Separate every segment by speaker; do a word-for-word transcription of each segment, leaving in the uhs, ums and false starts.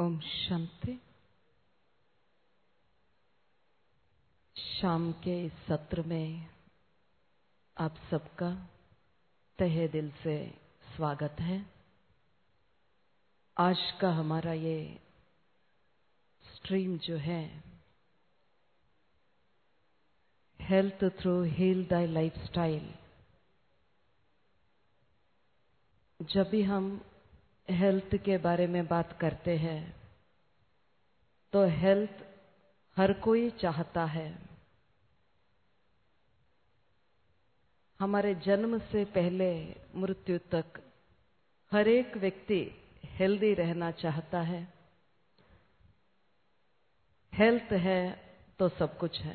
Speaker 1: ओम शांति। शाम के इस सत्र में आप सबका तहे दिल से स्वागत है। आज का हमारा ये स्ट्रीम जो है, health through heal thy lifestyle. जब भी हम हेल्थ के बारे में बात करते हैं तो हेल्थ हर कोई चाहता है। हमारे जन्म से पहले मृत्यु तक हर एक व्यक्ति हेल्दी रहना चाहता है। हेल्थ है तो सब कुछ है।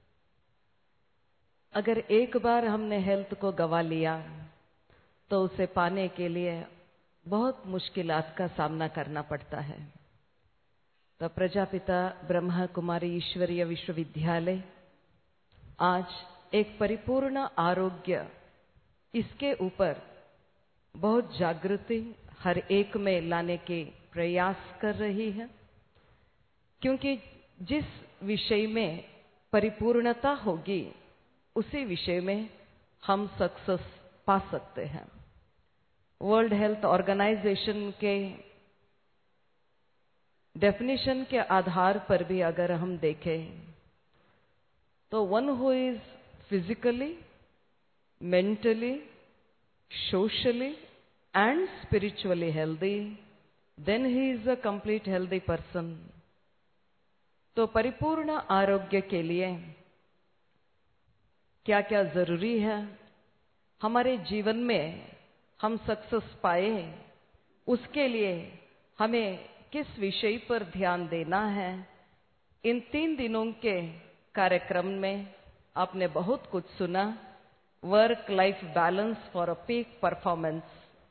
Speaker 1: अगर एक बार हमने हेल्थ को गवा लिया तो उसे पाने के लिए बहुत मुश्किलात का सामना करना पड़ता है। तो प्रजापिता ब्रह्मा कुमारी ईश्वरीय विश्वविद्यालय आज एक परिपूर्ण आरोग्य, इसके ऊपर बहुत जागृति हर एक में लाने के प्रयास कर रही है, क्योंकि जिस विषय में परिपूर्णता होगी उसी विषय में हम सक्सेस पा सकते हैं। वर्ल्ड हेल्थ ऑर्गेनाइजेशन के डेफिनेशन के आधार पर भी अगर हम देखें तो one who is physically, mentally, socially and spiritually healthy, then he is a complete healthy person. तो परिपूर्ण आरोग्य के लिए क्या क्या जरूरी है, हमारे जीवन में हम सक्सेस पाए, उसके लिए हमें किस विषय पर ध्यान देना है, इन तीन दिनों के कार्यक्रम में आपने बहुत कुछ सुना। Work life balance for a peak performance,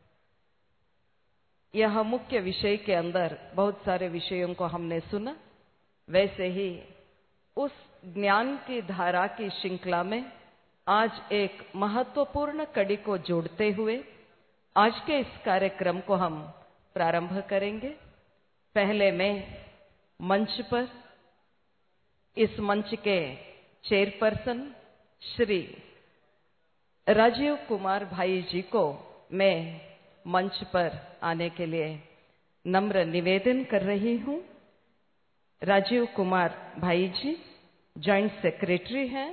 Speaker 1: यह मुख्य विषय के अंदर बहुत सारे विषयों को हमने सुना। वैसे ही उस ज्ञान की धारा की श्रृंखला में आज एक महत्वपूर्ण कड़ी को जोड़ते हुए आज के इस कार्यक्रम को हम प्रारंभ करेंगे। पहले मैं मंच पर इस मंच के चेयरपर्सन श्री राजीव कुमार भाई जी को मैं मंच पर आने के लिए नम्र निवेदन कर रही हूं। राजीव कुमार भाई जी जॉइंट सेक्रेटरी हैं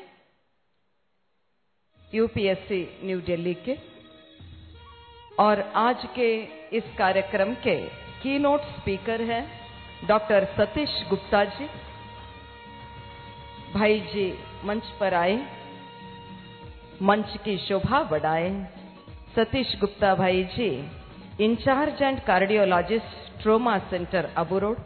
Speaker 1: यूपीएससी न्यू दिल्ली के, और आज के इस कार्यक्रम के कीनोट स्पीकर हैं डॉक्टर सतीश गुप्ता जी। भाई जी मंच पर आए, मंच की शोभा बढ़ाए। सतीश गुप्ता भाई जी incharge and cardiologist, trauma centre Abu Road.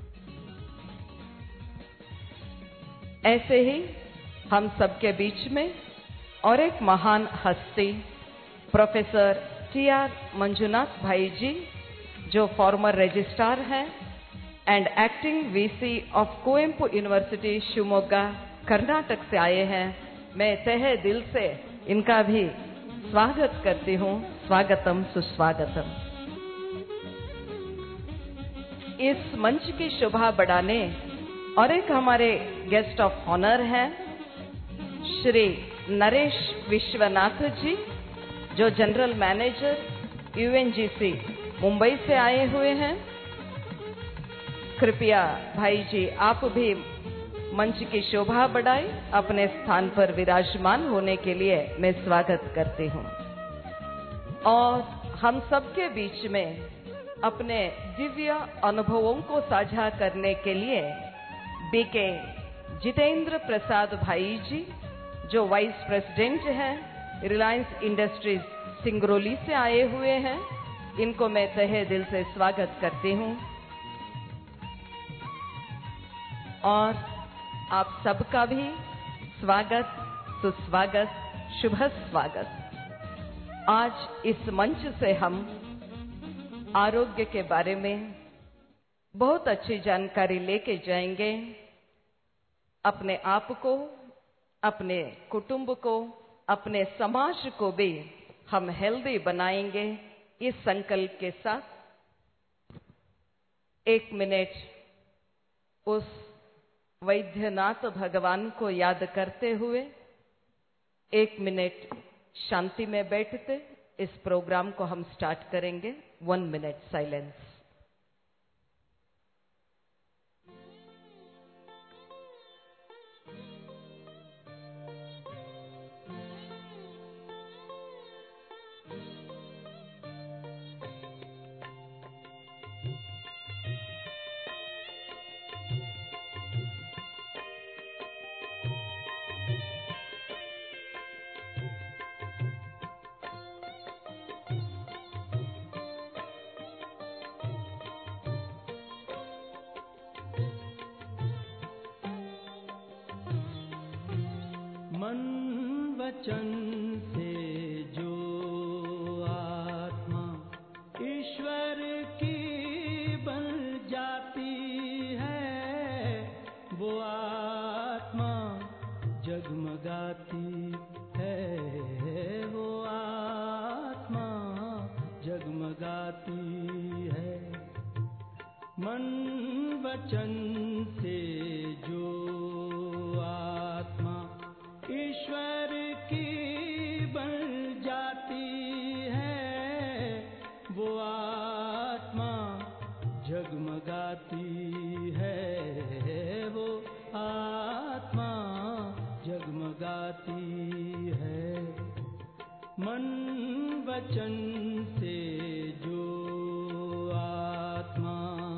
Speaker 1: ऐसे ही हम सबके बीच में और एक महान हस्ती प्रोफेसर टी आर मंजुनाथ भाई जी, जो फॉर्मर रजिस्ट्रार हैं and acting VC of Kuvempu university Shivamogga Karnataka से आए हैं। मैं तहे दिल से इनका भी स्वागत करती हूँ। स्वागतम सुस्वागतम। इस मंच की शोभा बढ़ाने और एक हमारे गेस्ट ऑफ ऑनर हैं श्री नरेश विश्वनाथ जी, जो जनरल मैनेजर यूएनजीसी मुंबई से आए हुए हैं। कृपया भाई जी आप भी मंच की शोभा बढ़ाए, अपने स्थान पर विराजमान होने के लिए मैं स्वागत करती हूँ। और हम सबके बीच में अपने दिव्य अनुभवों को साझा करने के लिए बीके जितेंद्र प्रसाद भाई जी, जो वाइस प्रेसिडेंट हैं रिलायंस इंडस्ट्रीज सिंगरौली से आए हुए हैं। इनको मैं तहे दिल से स्वागत करती हूँ। और आप सबका भी स्वागत, सुस्वागत, शुभ स्वागत। आज इस मंच से हम आरोग्य के बारे में बहुत अच्छी जानकारी लेके जाएंगे। अपने आप को, अपने कुटुंब को, अपने समाज को भी हम हेल्दी बनाएंगे, इस संकल्प के साथ एक मिनट उस वैद्यनाथ भगवान को याद करते हुए एक मिनट शांति में बैठते इस प्रोग्राम को हम स्टार्ट करेंगे। One minute silence.
Speaker 2: मन वचन से जो आत्मा ईश्वर की बन जाती है, वो आत्मा जगमगाती है, वो आत्मा जगमगाती है। मन वचन से जो आत्मा ईश्वर की बन जाती है, वो आत्मा जगमगाती है, वो आत्मा जगमगाती है। मन वचन से जो आत्मा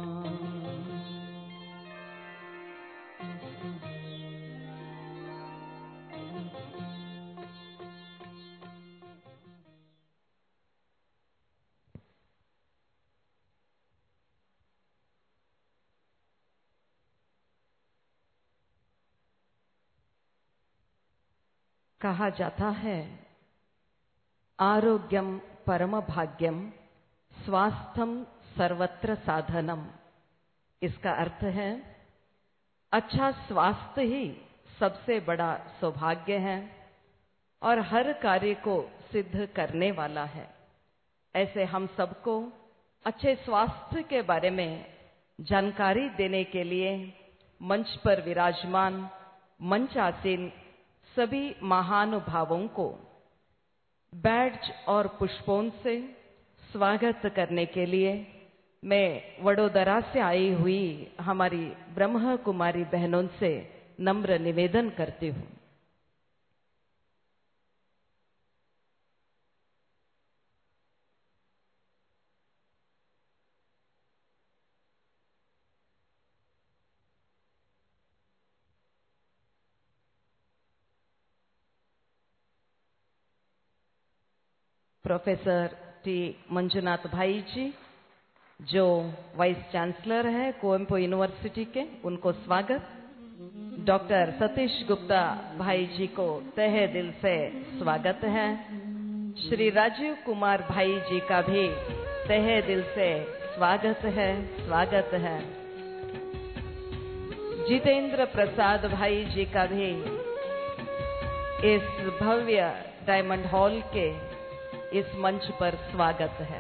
Speaker 1: कहा जाता है आरोग्यम परम भाग्यम स्वास्थ्यम सर्वत्र साधनम। इसका अर्थ है अच्छा स्वास्थ्य ही सबसे बड़ा सौभाग्य है और हर कार्य को सिद्ध करने वाला है। ऐसे हम सबको अच्छे स्वास्थ्य के बारे में जानकारी देने के लिए मंच पर विराजमान मंचासीन सभी महानुभावों को बैड्ज और पुष्पों से स्वागत करने के लिए मैं वडोदरा से आई हुई हमारी ब्रह्म कुमारी बहनों से नम्र निवेदन करती हूँ। प्रोफेसर टी मंजुनाथ भाई जी जो वाइस चांसलर है कुवेंपु यूनिवर्सिटी के, उनको स्वागत। डॉक्टर सतीश गुप्ता भाई जी को तहे दिल से स्वागत है। श्री राजीव कुमार भाई जी का भी तहे दिल से स्वागत है स्वागत है। जितेंद्र प्रसाद भाई जी का भी इस भव्य डायमंड हॉल के इस मंच पर स्वागत है।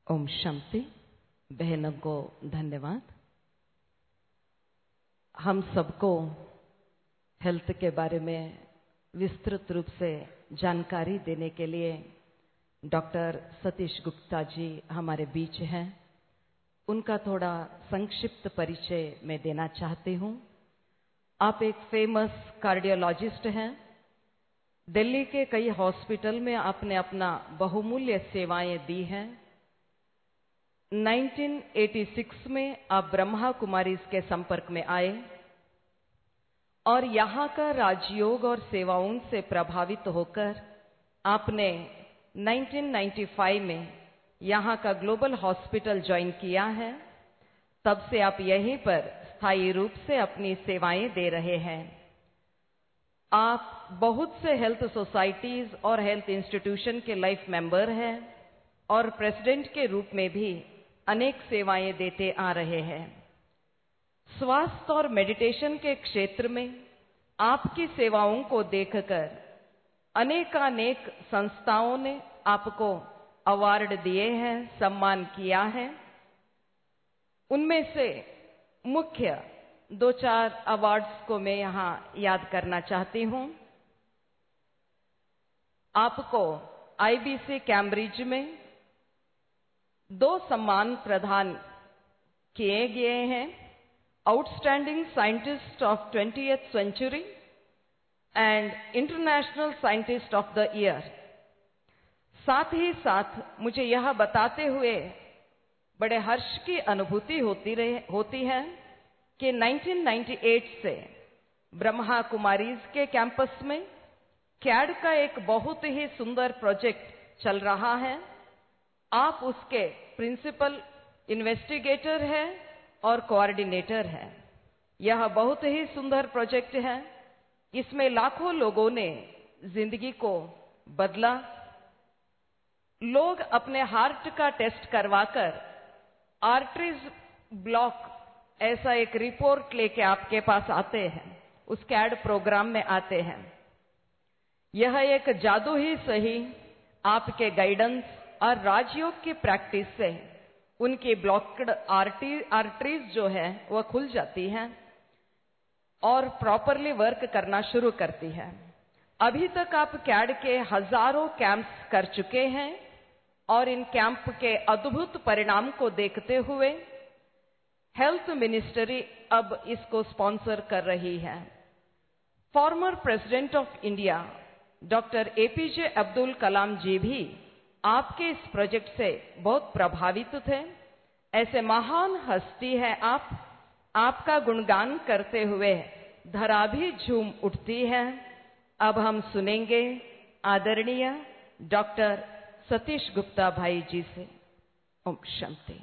Speaker 1: ओम शांति। बहनों को धन्यवाद। हम सबको हेल्थ के बारे में विस्तृत रूप से जानकारी देने के लिए डॉक्टर सतीश गुप्ता जी हमारे बीच हैं। उनका थोड़ा संक्षिप्त परिचय मैं देना चाहती हूँ। आप एक फेमस कार्डियोलॉजिस्ट हैं। दिल्ली के कई हॉस्पिटल में आपने अपना बहुमूल्य सेवाएं दी हैं। उन्नीस सौ छियासी में आप ब्रह्मा कुमारीज के संपर्क में आए और यहाँ का राजयोग और सेवाओं से प्रभावित होकर आपने उन्नीस सौ पचानवे में यहाँ का ग्लोबल हॉस्पिटल ज्वाइन किया है। तब से आप यहीं पर स्थायी रूप से अपनी सेवाएं दे रहे हैं। आप बहुत से हेल्थ सोसाइटीज और हेल्थ इंस्टीट्यूशन के लाइफ मेंबर हैं और प्रेसिडेंट के रूप में भी अनेक सेवाएं देते आ रहे हैं। स्वास्थ्य और मेडिटेशन के क्षेत्र में आपकी सेवाओं को देखकर अनेकानेक संस्थाओं ने आपको अवार्ड दिए हैं, सम्मान किया है। उनमें से मुख्य दो चार अवार्ड्स को मैं यहाँ याद करना चाहती हूँ। आपको आईबीसी कैम्ब्रिज में दो सम्मान प्रदान किए गए हैं, outstanding scientist of twentieth century and international scientist of the year. साथ ही साथ मुझे यह बताते हुए बड़े हर्ष की अनुभूति होती रहे होती है कि उन्नीस सौ अट्ठानवे से ब्रह्मा कुमारीज के कैंपस में कैड का एक बहुत ही सुंदर प्रोजेक्ट चल रहा है। आप उसके प्रिंसिपल इन्वेस्टिगेटर हैं और कोऑर्डिनेटर हैं। यह बहुत ही सुंदर प्रोजेक्ट है। इसमें लाखों लोगों ने जिंदगी को बदला। लोग अपने हार्ट का टेस्ट करवाकर आर्टरीज ब्लॉक ऐसा एक रिपोर्ट लेके आपके पास आते हैं, उस कैड प्रोग्राम में आते हैं। यह एक जादू ही सही, आपके गाइडेंस और राजयोग की प्रैक्टिस से उनकी ब्लॉक्ड आर्टरी आर्टरीज जो है वह खुल जाती हैं और प्रॉपरली वर्क करना शुरू करती है। अभी तक आप कैड के हजारों कैंप्स कर चुके हैं और इन कैंप के अद्भुत परिणाम को देखते हुए हेल्थ मिनिस्ट्री अब इसको स्पॉन्सर कर रही है। Former president of India doctor APJ Abdul Kalam ji भी आपके इस प्रोजेक्ट से बहुत प्रभावित थे। ऐसे महान हस्ती है आप, आपका गुणगान करते हुए धरा भी झूम उठती है। अब हम सुनेंगे आदरणीय डॉक्टर सतीश गुप्ता भाई जी से। ओम शांति।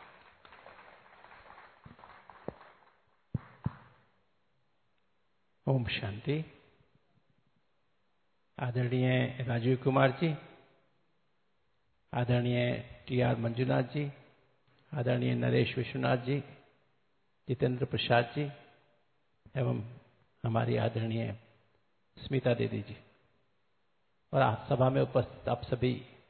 Speaker 3: ओम शांति। आदरणीय राजीव कुमार जी, आदरणीय टी आर मंजुनाथ जी, आदरणीय नरेश विश्वनाथ जी, जितेंद्र प्रसाद जी एवं हमारी आदरणीय स्मिता दीदी जी और आप सभा में उपस्थित आप सभी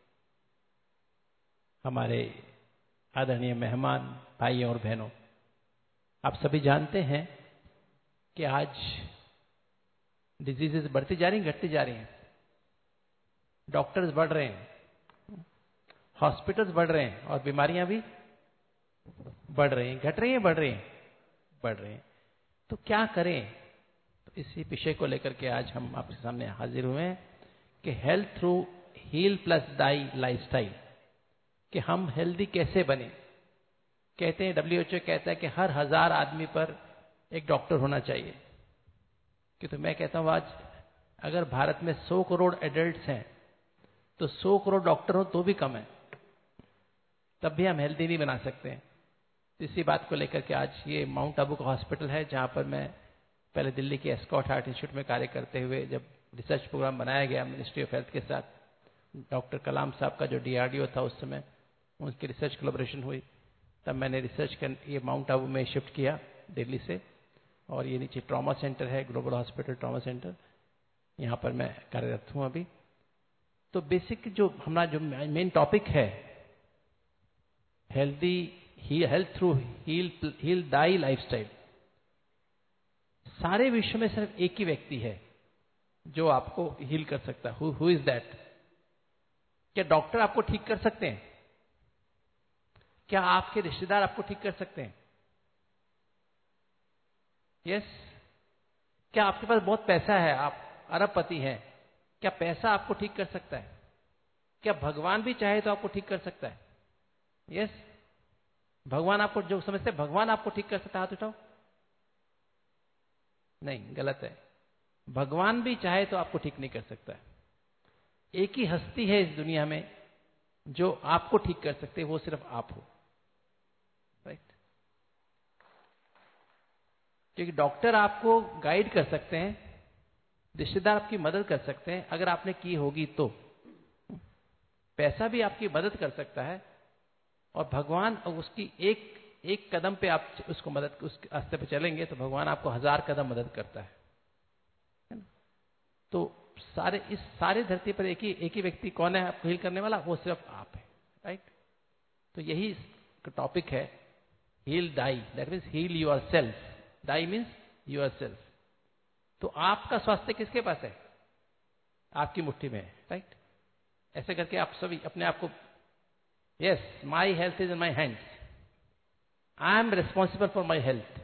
Speaker 3: हमारे आदरणीय मेहमान भाई और बहनों, आप सभी जानते हैं कि आज डिजीजेस बढ़ती जा रही हैं, घटती जा रही हैं। डॉक्टर्स बढ़ रहे हैं, हॉस्पिटल्स बढ़ रहे हैं और बीमारियां भी बढ़ रही हैं। घट रही हैं, बढ़ रही हैं, बढ़ रही हैं। तो क्या करें? तो इसी विषय को लेकर के आज हम आपके सामने हाजिर हुए हैं कि health through heal plus thy lifestyle, कि हम हेल्दी कैसे बने। कहते हैं, डब्ल्यू एच ओ कहता है कि हर हजार आदमी पर एक डॉक्टर होना चाहिए। कि तो मैं कहता हूं आज अगर भारत में सौ करोड़ एडल्ट्स हैं तो सौ करोड़ डॉक्टर हो तो भी कम है, तब भी हम हेल्दी नहीं बना सकते हैं। इसी बात को लेकर के आज ये माउंट आबू का हॉस्पिटल है, जहां पर मैं पहले दिल्ली के एस्कॉट हार्ट इंस्टीट्यूट में कार्य करते हुए जब रिसर्च प्रोग्राम बनाया गया मिनिस्ट्री ऑफ हेल्थ के साथ, डॉक्टर कलाम साहब का जो डीआरडीओ था उस समय, उनकी रिसर्च कोलैबोरेशन हुई, तब मैंने रिसर्च कर ये माउंट आबू में शिफ्ट किया दिल्ली से। और ये नीचे ट्रॉमा सेंटर है, ग्लोबल हॉस्पिटल ट्रॉमा सेंटर, यहाँ पर मैं कार्यरत हूँ अभी। तो बेसिक जो हमारा जो मेन टॉपिक है healthy health through heal heal thy lifestyle. सारे विश्व में सिर्फ एक ही व्यक्ति है जो आपको हील कर सकता है। Who is that? क्या डॉक्टर आपको ठीक कर सकते हैं? क्या आपके रिश्तेदार आपको ठीक कर सकते हैं? Yes yes? क्या आपके पास बहुत पैसा है, आप अरबपति हैं, क्या पैसा आपको ठीक कर सकता है? क्या भगवान भी चाहे तो आपको ठीक कर सकता है? Yes yes? भगवान आपको, जो समझते हैं भगवान आपको ठीक कर सकता है, हाथ उठाओ। नहीं, गलत है। भगवान भी चाहे तो आपको ठीक नहीं कर सकता है। एक ही हस्ती है इस दुनिया में जो आपको ठीक कर सकते हैं, वो सिर्फ आप हो। राइट? क्योंकि डॉक्टर आपको गाइड कर सकते हैं, रिश्तेदार आपकी मदद कर सकते हैं अगर आपने की होगी तो। पैसा भी आपकी मदद कर सकता है, और भगवान उसकी एक एक कदम पे आप उसको मदद उस रास्ते पे चलेंगे तो भगवान आपको हजार कदम मदद करता है। है ना? तो सारे इस सारे धरती पर एक ही एक ही व्यक्ति कौन है आपको हील करने वाला? वो सिर्फ आप है। राइट? तो यही टॉपिक है, heal thy, that means heal your self. Thy means yourself. तो आपका स्वास्थ्य किसके पास है? आपकी मुट्ठी में है। राइट? ऐसे करके आप सभी अपने आप को, yes, my health is in my hands, I am responsible for my health.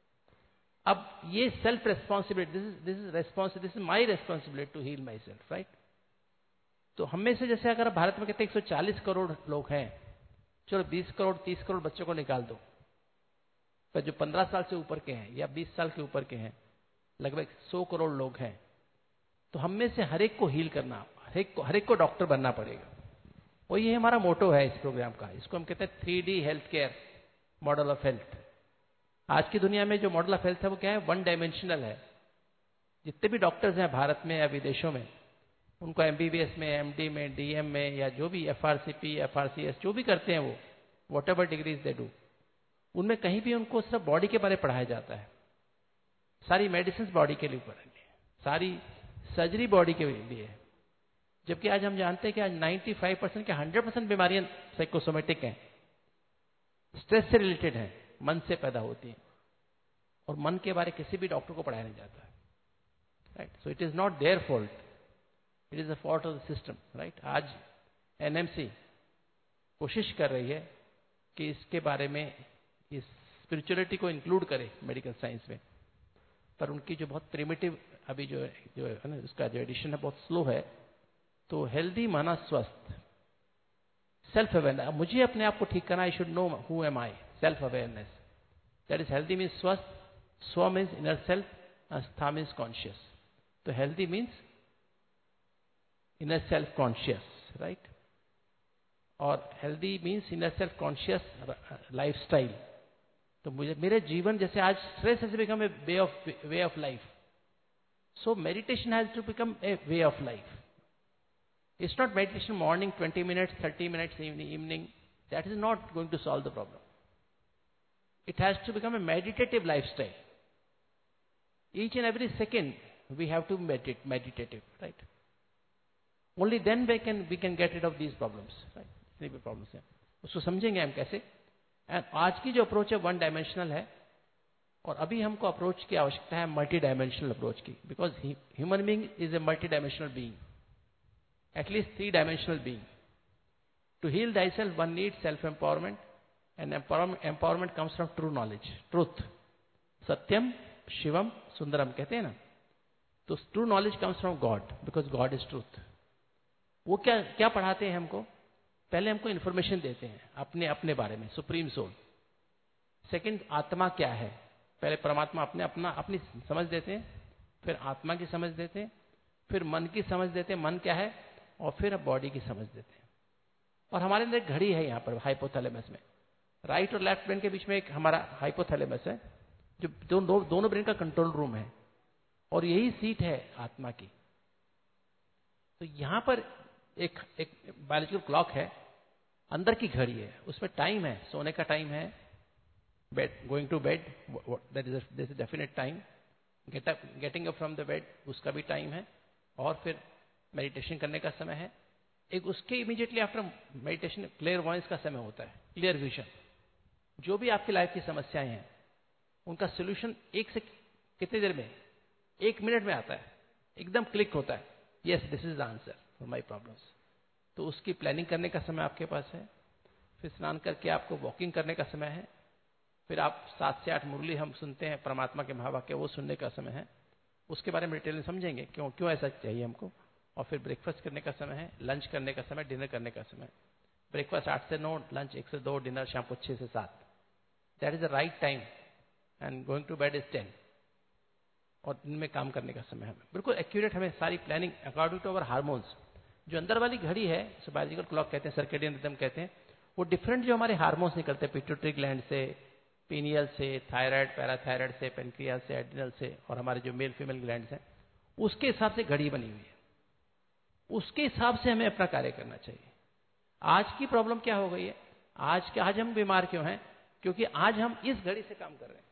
Speaker 3: अब ये self responsibility, this is this is responsibility, this is my responsibility to heal my self. Right? तो हम में से जैसे अगर भारत में कहते एक सौ चालीस करोड़ लोग हैं, चलो बीस करोड़ तीस करोड़ बच्चों को निकाल दो, पर जो पंद्रह साल से ऊपर के हैं या बीस साल के ऊपर के हैं, लगभग सौ करोड़ लोग हैं। तो हम में से हर एक को हील करना, हर एक को हर एक को डॉक्टर बनना पड़ेगा। और ये हमारा मोटो है इस प्रोग्राम का। इसको हम कहते हैं three D health care model of health. आज की दुनिया में जो मॉडल ऑफ हेल्थ है वो क्या है? वन डायमेंशनल है। जितने भी डॉक्टर्स हैं भारत में या विदेशों में, उनको एमबीबीएस में, एमडी में, डीएम में, या जो भी एफआरसीपी, एफआरसीएस जो भी करते हैं वो, whatever degrees they do, उनमें कहीं भी उनको सिर्फ बॉडी के बारे में पढ़ाया जाता है। सारी मेडिसिन बॉडी के लिए ऊपर है, सारी सर्जरी बॉडी के लिए है। जबकि आज हम जानते हैं कि आज पचानवे परसेंट के हंड्रेड परसेंट बीमारियां साइकोसोमेटिक हैं, स्ट्रेस से रिलेटेड हैं, मन से पैदा होती हैं, और मन के बारे किसी भी डॉक्टर को पढ़ाया नहीं जाता है। Right? So it is not their fault, it is a fault of the system. Right? आज एनएमसी कोशिश कर रही है कि इसके बारे में, इस स्पिरिचुअलिटी को इंक्लूड करे मेडिकल साइंस में, पर उनकी जो बहुत प्रिमिटिव अभी जो जो है ना, उसका जो एडिशन है बहुत स्लो है। तो हेल्दी माना स्वस्थ, सेल्फ अवेयरनेस, मुझे अपने आप को ठीक करना, I should know who am I, self awareness, that is healthy means स्वस्थ, स्व मीन्स इनर सेल्फ, स्था मीन्स कॉन्शियस। तो healthy means inner self conscious. Right? और healthy means inner self conscious lifestyle. तो मुझे मेरे जीवन, जैसे आज stress has become a way of way of life, so meditation has to become a way of life. It's not meditation morning twenty minutes, thirty minutes, evening, evening. That is not going to solve the problem. It has to become a meditative lifestyle. Each and every second we have to meditate, meditative, right? Only then we can we can get rid of these problems, right? जितने भी problems हैं, उसको समझेंगे हम कैसे। And आज की जो अप्रोच है वन डायमेंशनल है, और अभी हमको अप्रोच की आवश्यकता है मल्टी डायमेंशनल अप्रोच की, because human being is a multi dimensional being, at least three-dimensional being. To heal thyself, one needs self-empowerment, and empowerment, empowerment comes from true knowledge, truth. Satyam, Shivam, Sundaram कहते हैं ना, तो true knowledge comes from God, because God is truth. वो क्या क्या पढ़ाते हैं हमको? पहले हमको इन्फॉर्मेशन देते हैं अपने अपने बारे में, सुप्रीम सोल। सेकंड, आत्मा क्या है? पहले परमात्मा अपने अपना अपनी समझ देते हैं, फिर आत्मा की समझ देते हैं, फिर मन की समझ देते हैं, मन क्या है, और फिर अब बॉडी की समझ देते हैं। और हमारे अंदर एक घड़ी है यहाँ पर हाइपोथैलेमस में, राइट और लेफ्ट ब्रेन के बीच में एक हमारा हाइपोथैलेमस है, जो दो, दो, दोनों ब्रेन का कंट्रोल रूम है, और यही सीट है आत्मा की। तो यहाँ पर एक एक बायोलॉजिकल क्लॉक है, अंदर की घड़ी है, उसमें टाइम है, सोने का टाइम है, bed, going to bed, that is this is definite time, get up getting up from the bed, उसका भी टाइम है, और फिर मेडिटेशन करने का समय है, एक उसके immediately after meditation clear voice का समय होता है, क्लियर विजन। जो भी आपकी लाइफ की समस्याएं हैं उनका सोल्यूशन एक से कितनी देर में, एक मिनट में आता है, एकदम क्लिक होता है, yes this is the answer for my problems. तो उसकी प्लानिंग करने का समय आपके पास है, फिर स्नान करके आपको वॉकिंग करने का समय है, फिर आप सात से आठ मुरली हम सुनते हैं परमात्मा के महावाक्य, वो सुनने का समय है, उसके बारे में डिटेल में समझेंगे क्यों क्यों ऐसा चाहिए हमको। और फिर ब्रेकफास्ट करने का समय है, लंच करने का समय, डिनर करने का समय। ब्रेकफास्ट आठ से नौ, लंच एक से दो, डिनर शाम को छह से सात। That is the right time and going to bed is ten. और दिन में काम करने का समय है, बिल्कुल एक्यूरेट हमें सारी planning according to our hormones. जो अंदर वाली घड़ी है, बायोलॉजिकल क्लॉक कहते हैं, सर्केडियन रिदम कहते हैं, वो डिफरेंट जो हमारे हार्मोन्स निकलते हैं पिट्यूटरी ग्लैंड से, पीनियल से, थायराइड, पैराथायराइड से, पेनक्रियास से, एड्रिनल से, और हमारे जो मेल फीमेल ग्लैंड्स हैं, उसके हिसाब से घड़ी बनी हुई है। उसके हिसाब से हमें अपना कार्य करना चाहिए। आज की प्रॉब्लम क्या हो गई है, आज के आज हम बीमार क्यों हैं? क्योंकि आज हम इस घड़ी से काम कर रहे हैं,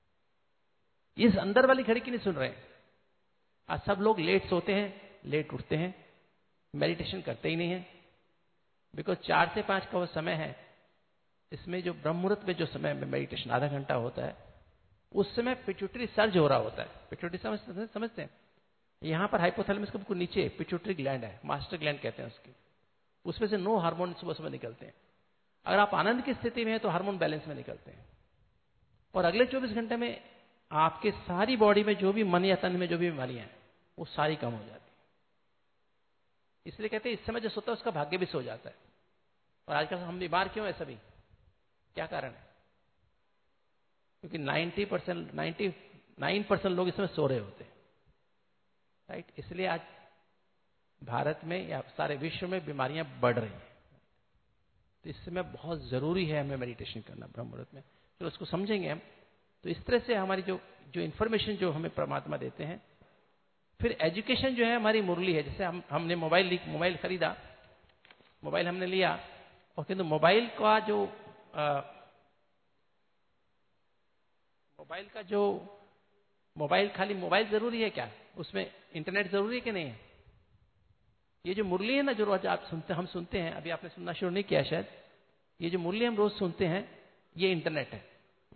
Speaker 3: इस अंदर वाली घड़ी की नहीं सुन रहे हैं। आज सब लोग लेट सोते हैं, लेट उठते हैं, मेडिटेशन करते ही नहीं है। बिकॉज चार से पांच का वो समय है, इसमें जो ब्रह्म मुहूर्त में जो समय में मेडिटेशन आधा घंटा होता है, उस समय पिट्यूटरी सर्ज हो रहा होता है। पिट्यूटरी समझ समझते हैं, यहां पर हाइपोथैलेमस के बिल्कुल नीचे पिट्यूटरी ग्लैंड है, मास्टर ग्लैंड कहते हैं उसकी। उसमें से नो हार्मोन सुबह सुबह निकलते हैं। अगर आप आनंद की स्थिति में हैं तो हार्मोन बैलेंस में निकलते हैं, और अगले चौबीस घंटे में आपके सारी बॉडी में जो भी मन या तन में जो भी बीमारियां हैं वो सारी कम हो जाती है। इसलिए कहते हैं इस समय जो सोता है उसका भाग्य भी सो जाता है। और आजकल हम बीमार क्यों है सभी, क्या कारण है? क्योंकि नब्बे परसेंट निन्यानवे परसेंट लोग इसमें सो रहे होते हैं, राइट। इसलिए आज भारत में या सारे विश्व में बीमारियां बढ़ रही हैं। तो इस समय बहुत जरूरी है हमें मेडिटेशन करना ब्रह्म मुहूर्त में। तो उसको समझेंगे हम। तो इस तरह से हमारी जो जो इन्फॉर्मेशन जो हमें परमात्मा देते हैं। फिर एजुकेशन जो है हमारी मुरली है। जैसे हम हमने मोबाइल मोबाइल खरीदा, मोबाइल हमने लिया, और किंतु मोबाइल का जो आ, मोबाइल का जो मोबाइल खाली मोबाइल जरूरी है क्या? उसमें इंटरनेट जरूरी है कि नहीं है? ये जो मुरली है ना, जो रोज आप सुनते हम सुनते हैं, अभी आपने सुनना शुरू नहीं किया शायद, ये जो मुरली हम रोज सुनते हैं ये इंटरनेट है,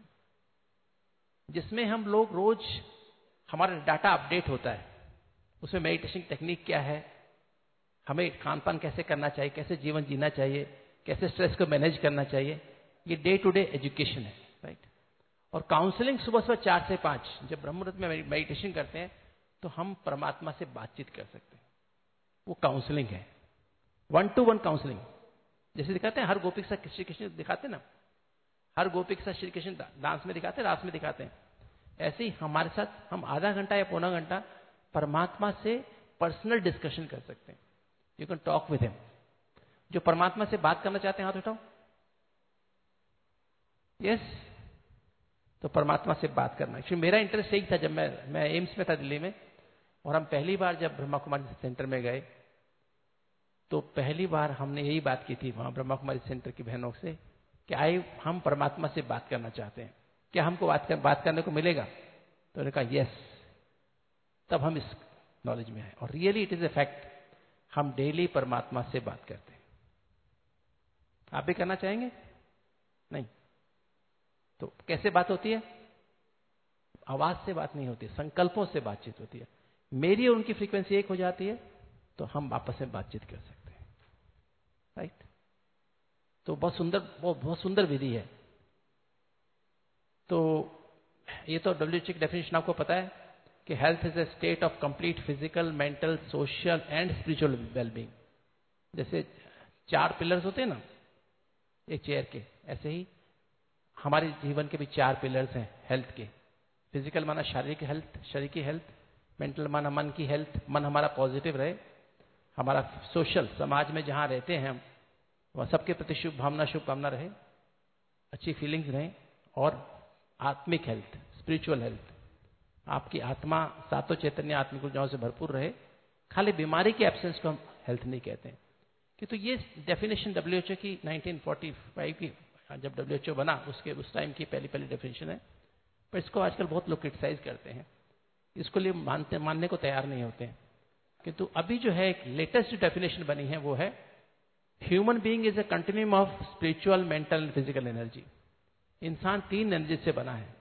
Speaker 3: जिसमें हम लोग रोज हमारा डाटा अपडेट होता है। उसमें मेडिटेशन टेक्निक क्या है, हमें खान पान कैसे करना चाहिए, कैसे जीवन जीना चाहिए, कैसे स्ट्रेस को मैनेज करना चाहिए, ये डे टू डे एजुकेशन है, राइट। और काउंसलिंग सुबह सुबह चार से पांच, जब ब्रह्म मुहूर्त में मेडिटेशन करते हैं तो हम परमात्मा से बातचीत कर सकते हैं। वो काउंसलिंग है, वन टू वन काउंसलिंग। जैसे दिखाते हैं हर गोपी के साथ श्री कृष्ण दिखाते हैं ना, हर गोपी के साथ श्री कृष्ण डांस में दिखाते हैं, रास में दिखाते हैं, ऐसे ही हमारे साथ हम आधा घंटा या पौना घंटा परमात्मा से पर्सनल डिस्कशन कर सकते हैं। You can talk with him. जो परमात्मा से बात करना चाहते हैं हाथ उठाओ। Yes yes? तो परमात्मा से बात करना, एक्चुअली मेरा इंटरेस्ट यही था। जब मैं मैं एम्स में था दिल्ली में, और हम पहली बार जब ब्रह्मा कुमारी सेंटर में गए तो पहली बार हमने यही बात की थी वहां ब्रह्मा कुमारी सेंटर की बहनों से कि आए हम परमात्मा से बात करना चाहते हैं, क्या हमको बात कर, बात करने को मिलेगा? तो उन्होंने कहा यस। तब हम इस नॉलेज में हैं, और really it is a fact, हम डेली परमात्मा से बात करते हैं। आप भी करना चाहेंगे? नहीं तो कैसे बात होती है? आवाज से बात नहीं होती, संकल्पों से बातचीत होती है। मेरी और उनकी फ्रीक्वेंसी एक हो जाती है तो हम आपस में बातचीत कर सकते हैं, राइट। तो बहुत सुंदर बहुत, बहुत सुंदर विधि है। तो ये तो डब्ल्यू एच ओ की डेफिनेशन आपको पता है कि health is a state of complete physical, mental, social and spiritual wellbeing. जैसे चार पिलर्स होते हैं ना एक चेयर के, ऐसे ही हमारे जीवन के भी चार पिलर्स हैं हेल्थ के। फिजिकल माना शारीरिक हेल्थ, शरीर की हेल्थ। मेंटल माना मन की हेल्थ, मन हमारा पॉजिटिव रहे। हमारा सोशल, समाज में जहां रहते हैं हम, वह सबके प्रति शुभ भावना, शुभ कामना रहे, अच्छी फीलिंग्स रहे। और आत्मिक हेल्थ, स्पिरिचुअल हेल्थ, आपकी आत्मा सातों चैतन्य आत्मिक ऊर्जाओं से भरपूर रहे। खाली बीमारी के एब्सेंस को हम हेल्थ नहीं कहते हैं। कि तो ये डेफिनेशन डब्ल्यू एच ओ की नाइनटीन फोर्टी फाइव की, जब डब्ल्यू एच ओ बना उसके उस टाइम की पहली पहली डेफिनेशन है। पर इसको आजकल बहुत लोग क्रिटिसाइज करते हैं, इसको लिए मानते मानने को तैयार नहीं होते हैं। किंतु अभी जो है एक लेटेस्ट डेफिनेशन बनी है वो है human being is a continuum of spiritual, mental and physical energy. इंसान तीन एनर्जी से बना है।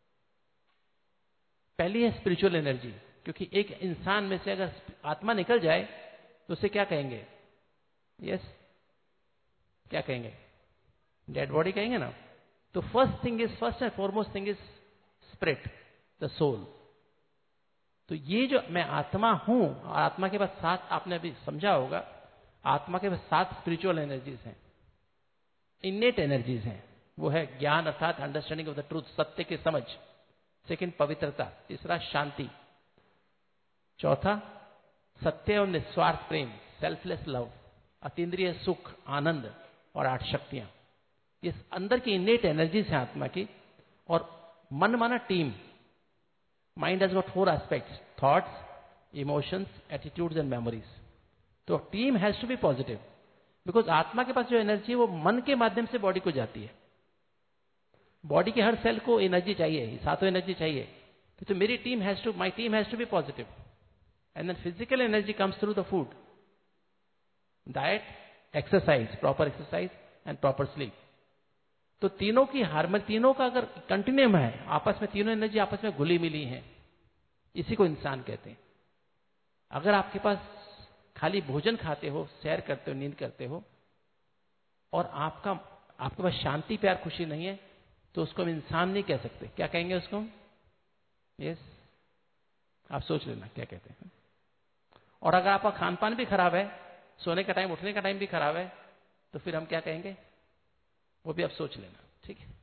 Speaker 3: पहली है स्पिरिचुअल एनर्जी, क्योंकि एक इंसान में से अगर आत्मा निकल जाए तो उसे क्या कहेंगे? Yes yes? क्या कहेंगे? डेड बॉडी कहेंगे ना। तो first thing is first and foremost thing is spirit, the soul. तो ये जो मैं आत्मा हूं, और आत्मा के पास सात, आपने अभी समझा होगा, आत्मा के पास सात स्पिरिचुअल एनर्जीज हैं, इनेट एनर्जीज हैं। वो है ज्ञान अर्थात अंडरस्टैंडिंग ऑफ द ट्रूथ, सत्य की समझ। सेकंड पवित्रता। तीसरा शांति। चौथा सत्य और निस्वार्थ प्रेम, सेल्फलेस लव। अतीन्द्रिय सुख, आनंद। और आठ शक्तियां। ये अंदर की इनेट एनर्जीज हैं आत्मा की। और मन माना team. Mind has got four aspects, thoughts, emotions, attitudes and memories. तो team has to be positive, because आत्मा के पास जो एनर्जी है वो मन के माध्यम से बॉडी को जाती है। बॉडी के हर सेल को एनर्जी चाहिए, सातों एनर्जी चाहिए। तो मेरी team has to my team has to be positive. And then physical energy comes through the food, diet, exercise, proper exercise and proper sleep. तो तीनों की हार्मनी, तीनों का अगर कंटिन्यूम है, आपस में तीनों एनर्जी आपस में घुली मिली हैं, इसी को इंसान कहते हैं। अगर आपके पास खाली भोजन खाते हो, सैर करते हो, नींद करते हो, और आपका आपके पास शांति, प्यार, खुशी नहीं है, तो उसको हम इंसान नहीं कह सकते। क्या कहेंगे उसको? यस, आप सोच लेना क्या कहते हैं। और अगर आपका खान पान भी खराब है, सोने का टाइम, उठने का टाइम भी खराब है, तो फिर हम क्या कहेंगे? वो भी आप सोच लेना, ठीक है।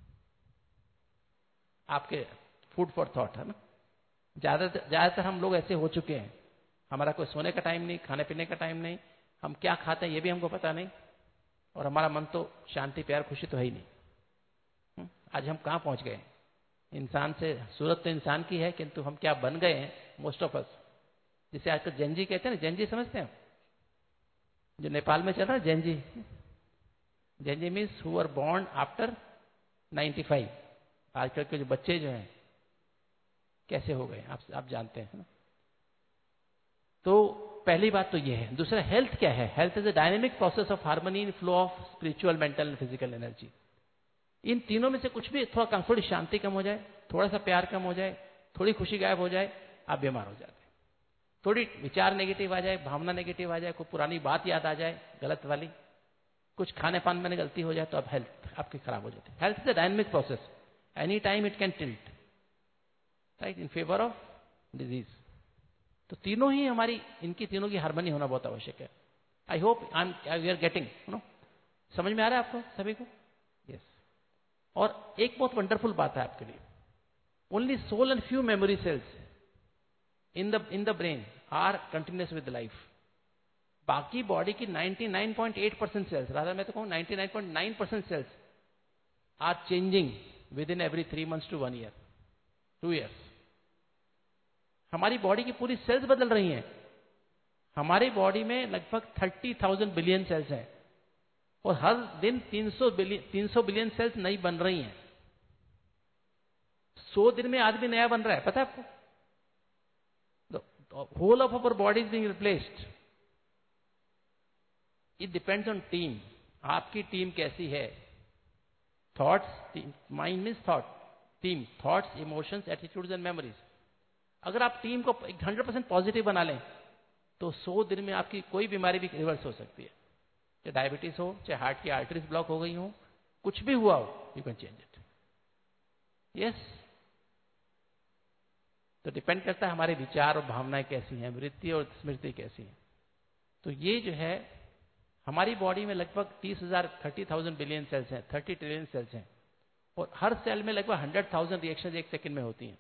Speaker 3: आपके फूड फॉर थॉट है ना। ज्यादातर ज्यादातर हम लोग ऐसे हो चुके हैं, हमारा कोई सोने का टाइम नहीं, खाने पीने का टाइम नहीं, हम क्या खाते हैं ये भी हमको पता नहीं, और हमारा मन तो शांति, प्यार, खुशी तो है ही नहीं। आज हम कहां पहुंच गए? इंसान से, सूरत तो इंसान की है, किंतु हम क्या बन गए हैं, मोस्ट ऑफ अस। जिसे आजकल जेनजी कहते हैं ना, जेनजी समझते हैं जो नेपाल में चल रहा है, Gen Z. Gen Z means who are born after ninety five. आजकल के जो बच्चे जो हैं कैसे हो गए, आप आप जानते हैं। तो पहली बात तो ये है। दूसरा, हेल्थ क्या है? Health is a dynamic process of harmony in flow of spiritual, mental and physical energy. इन तीनों में से कुछ भी, थोड़ा थोड़ी शांति कम हो जाए, थोड़ा सा प्यार कम हो जाए, थोड़ी खुशी गायब हो जाए, आप बीमार हो जाते हैं। थोड़ी विचार नेगेटिव आ जाए, भावना नेगेटिव आ जाए, कोई पुरानी बात याद आ जाए गलत वाली, कुछ खाने पान में गलती हो जाए, तो अब हेल्थ आपकी खराब हो जाती है। Health is a dynamic process, any time it can tilt right in favour of disease. तो तीनों ही हमारी, इनकी तीनों की हार्मनी होना बहुत आवश्यक है। I hope I am we are getting, no, समझ में आ रहा है आपको सभी को? Yes yes. और एक बहुत वंडरफुल बात है आपके लिए, only soul and few memory cells in the in the brain are continuous with life. बाकी बॉडी की निन्यानवे पॉइंट आठ परसेंट सेल्स, राधा मैं तो कहूं निन्यानवे पॉइंट नौ percent cells are changing within every three months to one year, two years. हमारी बॉडी की पूरी सेल्स बदल रही हैं। हमारी बॉडी में लगभग थर्टी थाउजेंड बिलियन सेल्स हैं, और हर दिन तीन सौ बिलियन तीन सौ बिलियन सेल्स नई बन रही हैं। सौ दिन में आदमी नया बन रहा है, पता है आपको? Whole of our body is being replaced. It depends on team. आपकी टीम कैसी है? Thoughts, mind means thought, team, thoughts, emotions, attitudes and memories. अगर आप टीम को हंड्रेड परसेंट पॉजिटिव बना लें, तो सौ दिन में आपकी कोई बीमारी भी रिवर्स हो सकती है। चाहे डायबिटीज हो, चाहे हार्ट की आर्टरीज ब्लॉक हो गई हो, कुछ भी हुआ हो, you can change it. Yes, तो डिपेंड करता है हमारे विचार और भावनाएं कैसी हैं, वृत्ति और स्मृति कैसी है। तो ये जो है, हमारी बॉडी में लगभग तीस हजार थर्टी थाउजेंड बिलियन सेल्स हैं, थर्टी ट्रिलियन सेल्स हैं, और हर सेल में लगभग हंड्रेड थाउजेंड रिएक्शन एक सेकंड में होती हैं।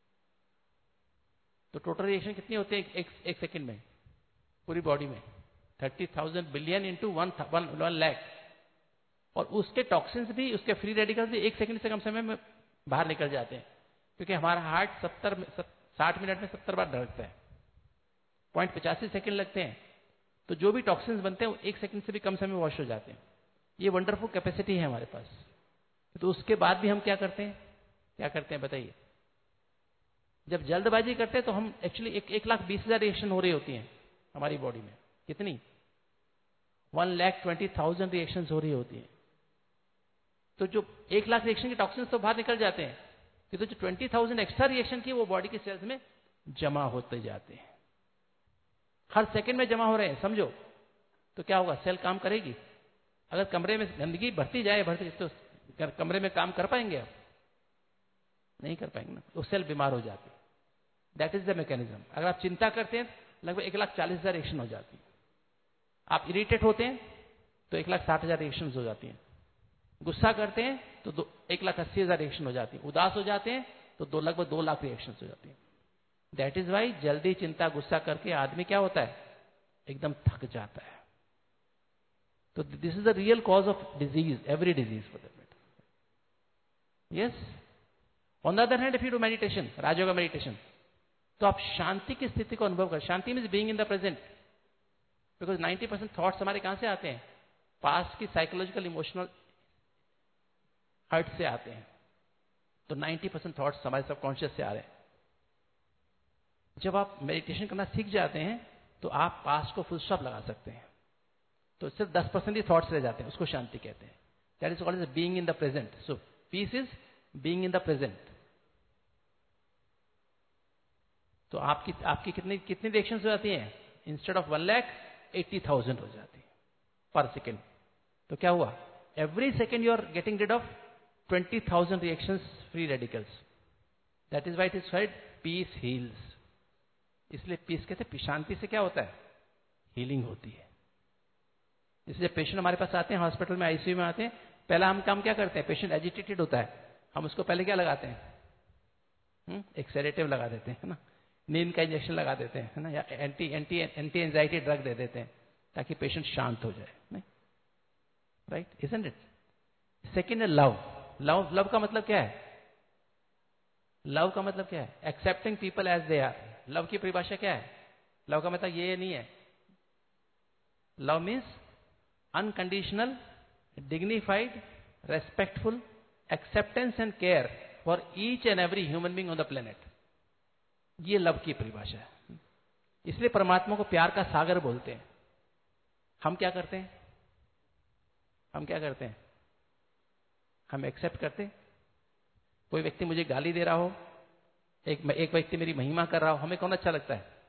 Speaker 3: तो टोटल रिएक्शन कितनी होती है एक, एक सेकंड में पूरी बॉडी में? Thirty thousand billion into one one lakh. और उसके टॉक्सिन्स भी, उसके फ्री रेडिकल्स भी एक सेकंड से कम समय में बाहर निकल जाते हैं, क्योंकि हमारा हार्ट सत्तर साठ मिनट में सत्तर बार धड़कता है, पॉइंट पचासी सेकंड लगते हैं। तो जो भी टॉक्सिन्स बनते हैं वो एक सेकंड से भी कम समय में वॉश हो जाते हैं। ये वंडरफुल कैपेसिटी है हमारे पास। तो उसके बाद भी हम क्या करते हैं? क्या करते हैं बताइए? जब जल्दबाजी करते हैं तो हम एक्चुअली एक, एक लाख बीस हजार रिएक्शन हो रही होती हैं हमारी बॉडी में। कितनी? One lakh twenty thousand reaction हो रही होती है। तो जो एक लाख रिएक्शन के टॉक्सिन्स तो बाहर निकल जाते हैं, तो जो ट्वेंटी थाउजेंड एक्स्ट्रा रिएक्शन की वो बॉडी के सेल्स में जमा होते जाते हैं, हर सेकंड में जमा हो रहे हैं, समझो। तो क्या होगा, सेल काम करेगी। अगर कमरे में गंदगी बढ़ती जाए बढ़ती तो कमरे में काम कर पाएंगे आप? नहीं कर पाएंगे ना, तो सेल बीमार हो जाते। That is the mechanism. अगर आप चिंता करते हैं लगभग एक लाख चालीस हजार रिएक्शन हो जाती है। आप इरिटेट होते हैं तो एक लाख साठ हजार रिएक्शन हो जाती हैं। गुस्सा करते हैं तो दो, एक लाख अस्सी हजार रिएक्शन हो जाती है। उदास हो जाते हैं तो दो लगभग दो लाख रिएक्शन हो जाती है। दैट इज वाई जल्दी चिंता गुस्सा करके आदमी क्या होता है, एकदम थक जाता है। तो this is the real cause of disease, every disease for that matter. Yes, on the other hand if you do meditation, Rajyoga meditation, तो आप शांति की स्थिति को अनुभव कर। शांति means being in the present. Because ninety percent thoughts हमारे कहां से आते हैं, पास्ट की साइकोलॉजिकल इमोशनल हर्ट से आते हैं। तो नाइन्टी परसेंट थॉट्स हमारे सबकॉन्शियस से आ रहे हैं। जब आप मेडिटेशन करना सीख जाते हैं तो आप पास्ट को फुल स्टॉप लगा सकते हैं। तो सिर्फ दस परसेंट ही थॉट्स रह जाते हैं, उसको शांति कहते हैं। That is called as being in the present. So peace is being in the present. तो आपकी आपकी कितनी कितनी रिएक्शंस हो जाती हैं, instead of one lakh eighty thousand हो जाती है पर सेकेंड। तो क्या हुआ, every second you are getting rid of twenty thousand reactions free radicals. That is why it is said peace heals. इसलिए पीस कहते हैं, शांति से क्या होता है, हीलिंग होती है। इसलिए पेशेंट हमारे पास आते हैं हॉस्पिटल में, आईसीयू में आते हैं, पहला हम काम क्या करते हैं, पेशेंट एजिटेटेड होता है, हम उसको पहले क्या लगाते हैं, हुँ? एक सेडेटिव लगा देते हैं ना, नींद का इंजेक्शन लगा देते हैं ना, या anti anti anti anxiety drug दे देते हैं ताकि पेशेंट शांत हो जाए। नहीं, राइट, इजंट इट? सेकेंड है लव। लव लव का मतलब क्या है, लव का मतलब क्या है, accepting people as they are. Love की परिभाषा क्या है, लव का मतलब ये नहीं है। Love means unconditional, dignified, respectful acceptance and care for each and every human being on the planet. ये लव की परिभाषा है। इसलिए परमात्मा को प्यार का सागर बोलते हैं। हम क्या करते हैं, हम क्या करते हैं, हम एक्सेप्ट करते हैं। कोई व्यक्ति मुझे गाली दे रहा हो, एक एक व्यक्ति मेरी महिमा कर रहा हो, हमें कौन अच्छा लगता है,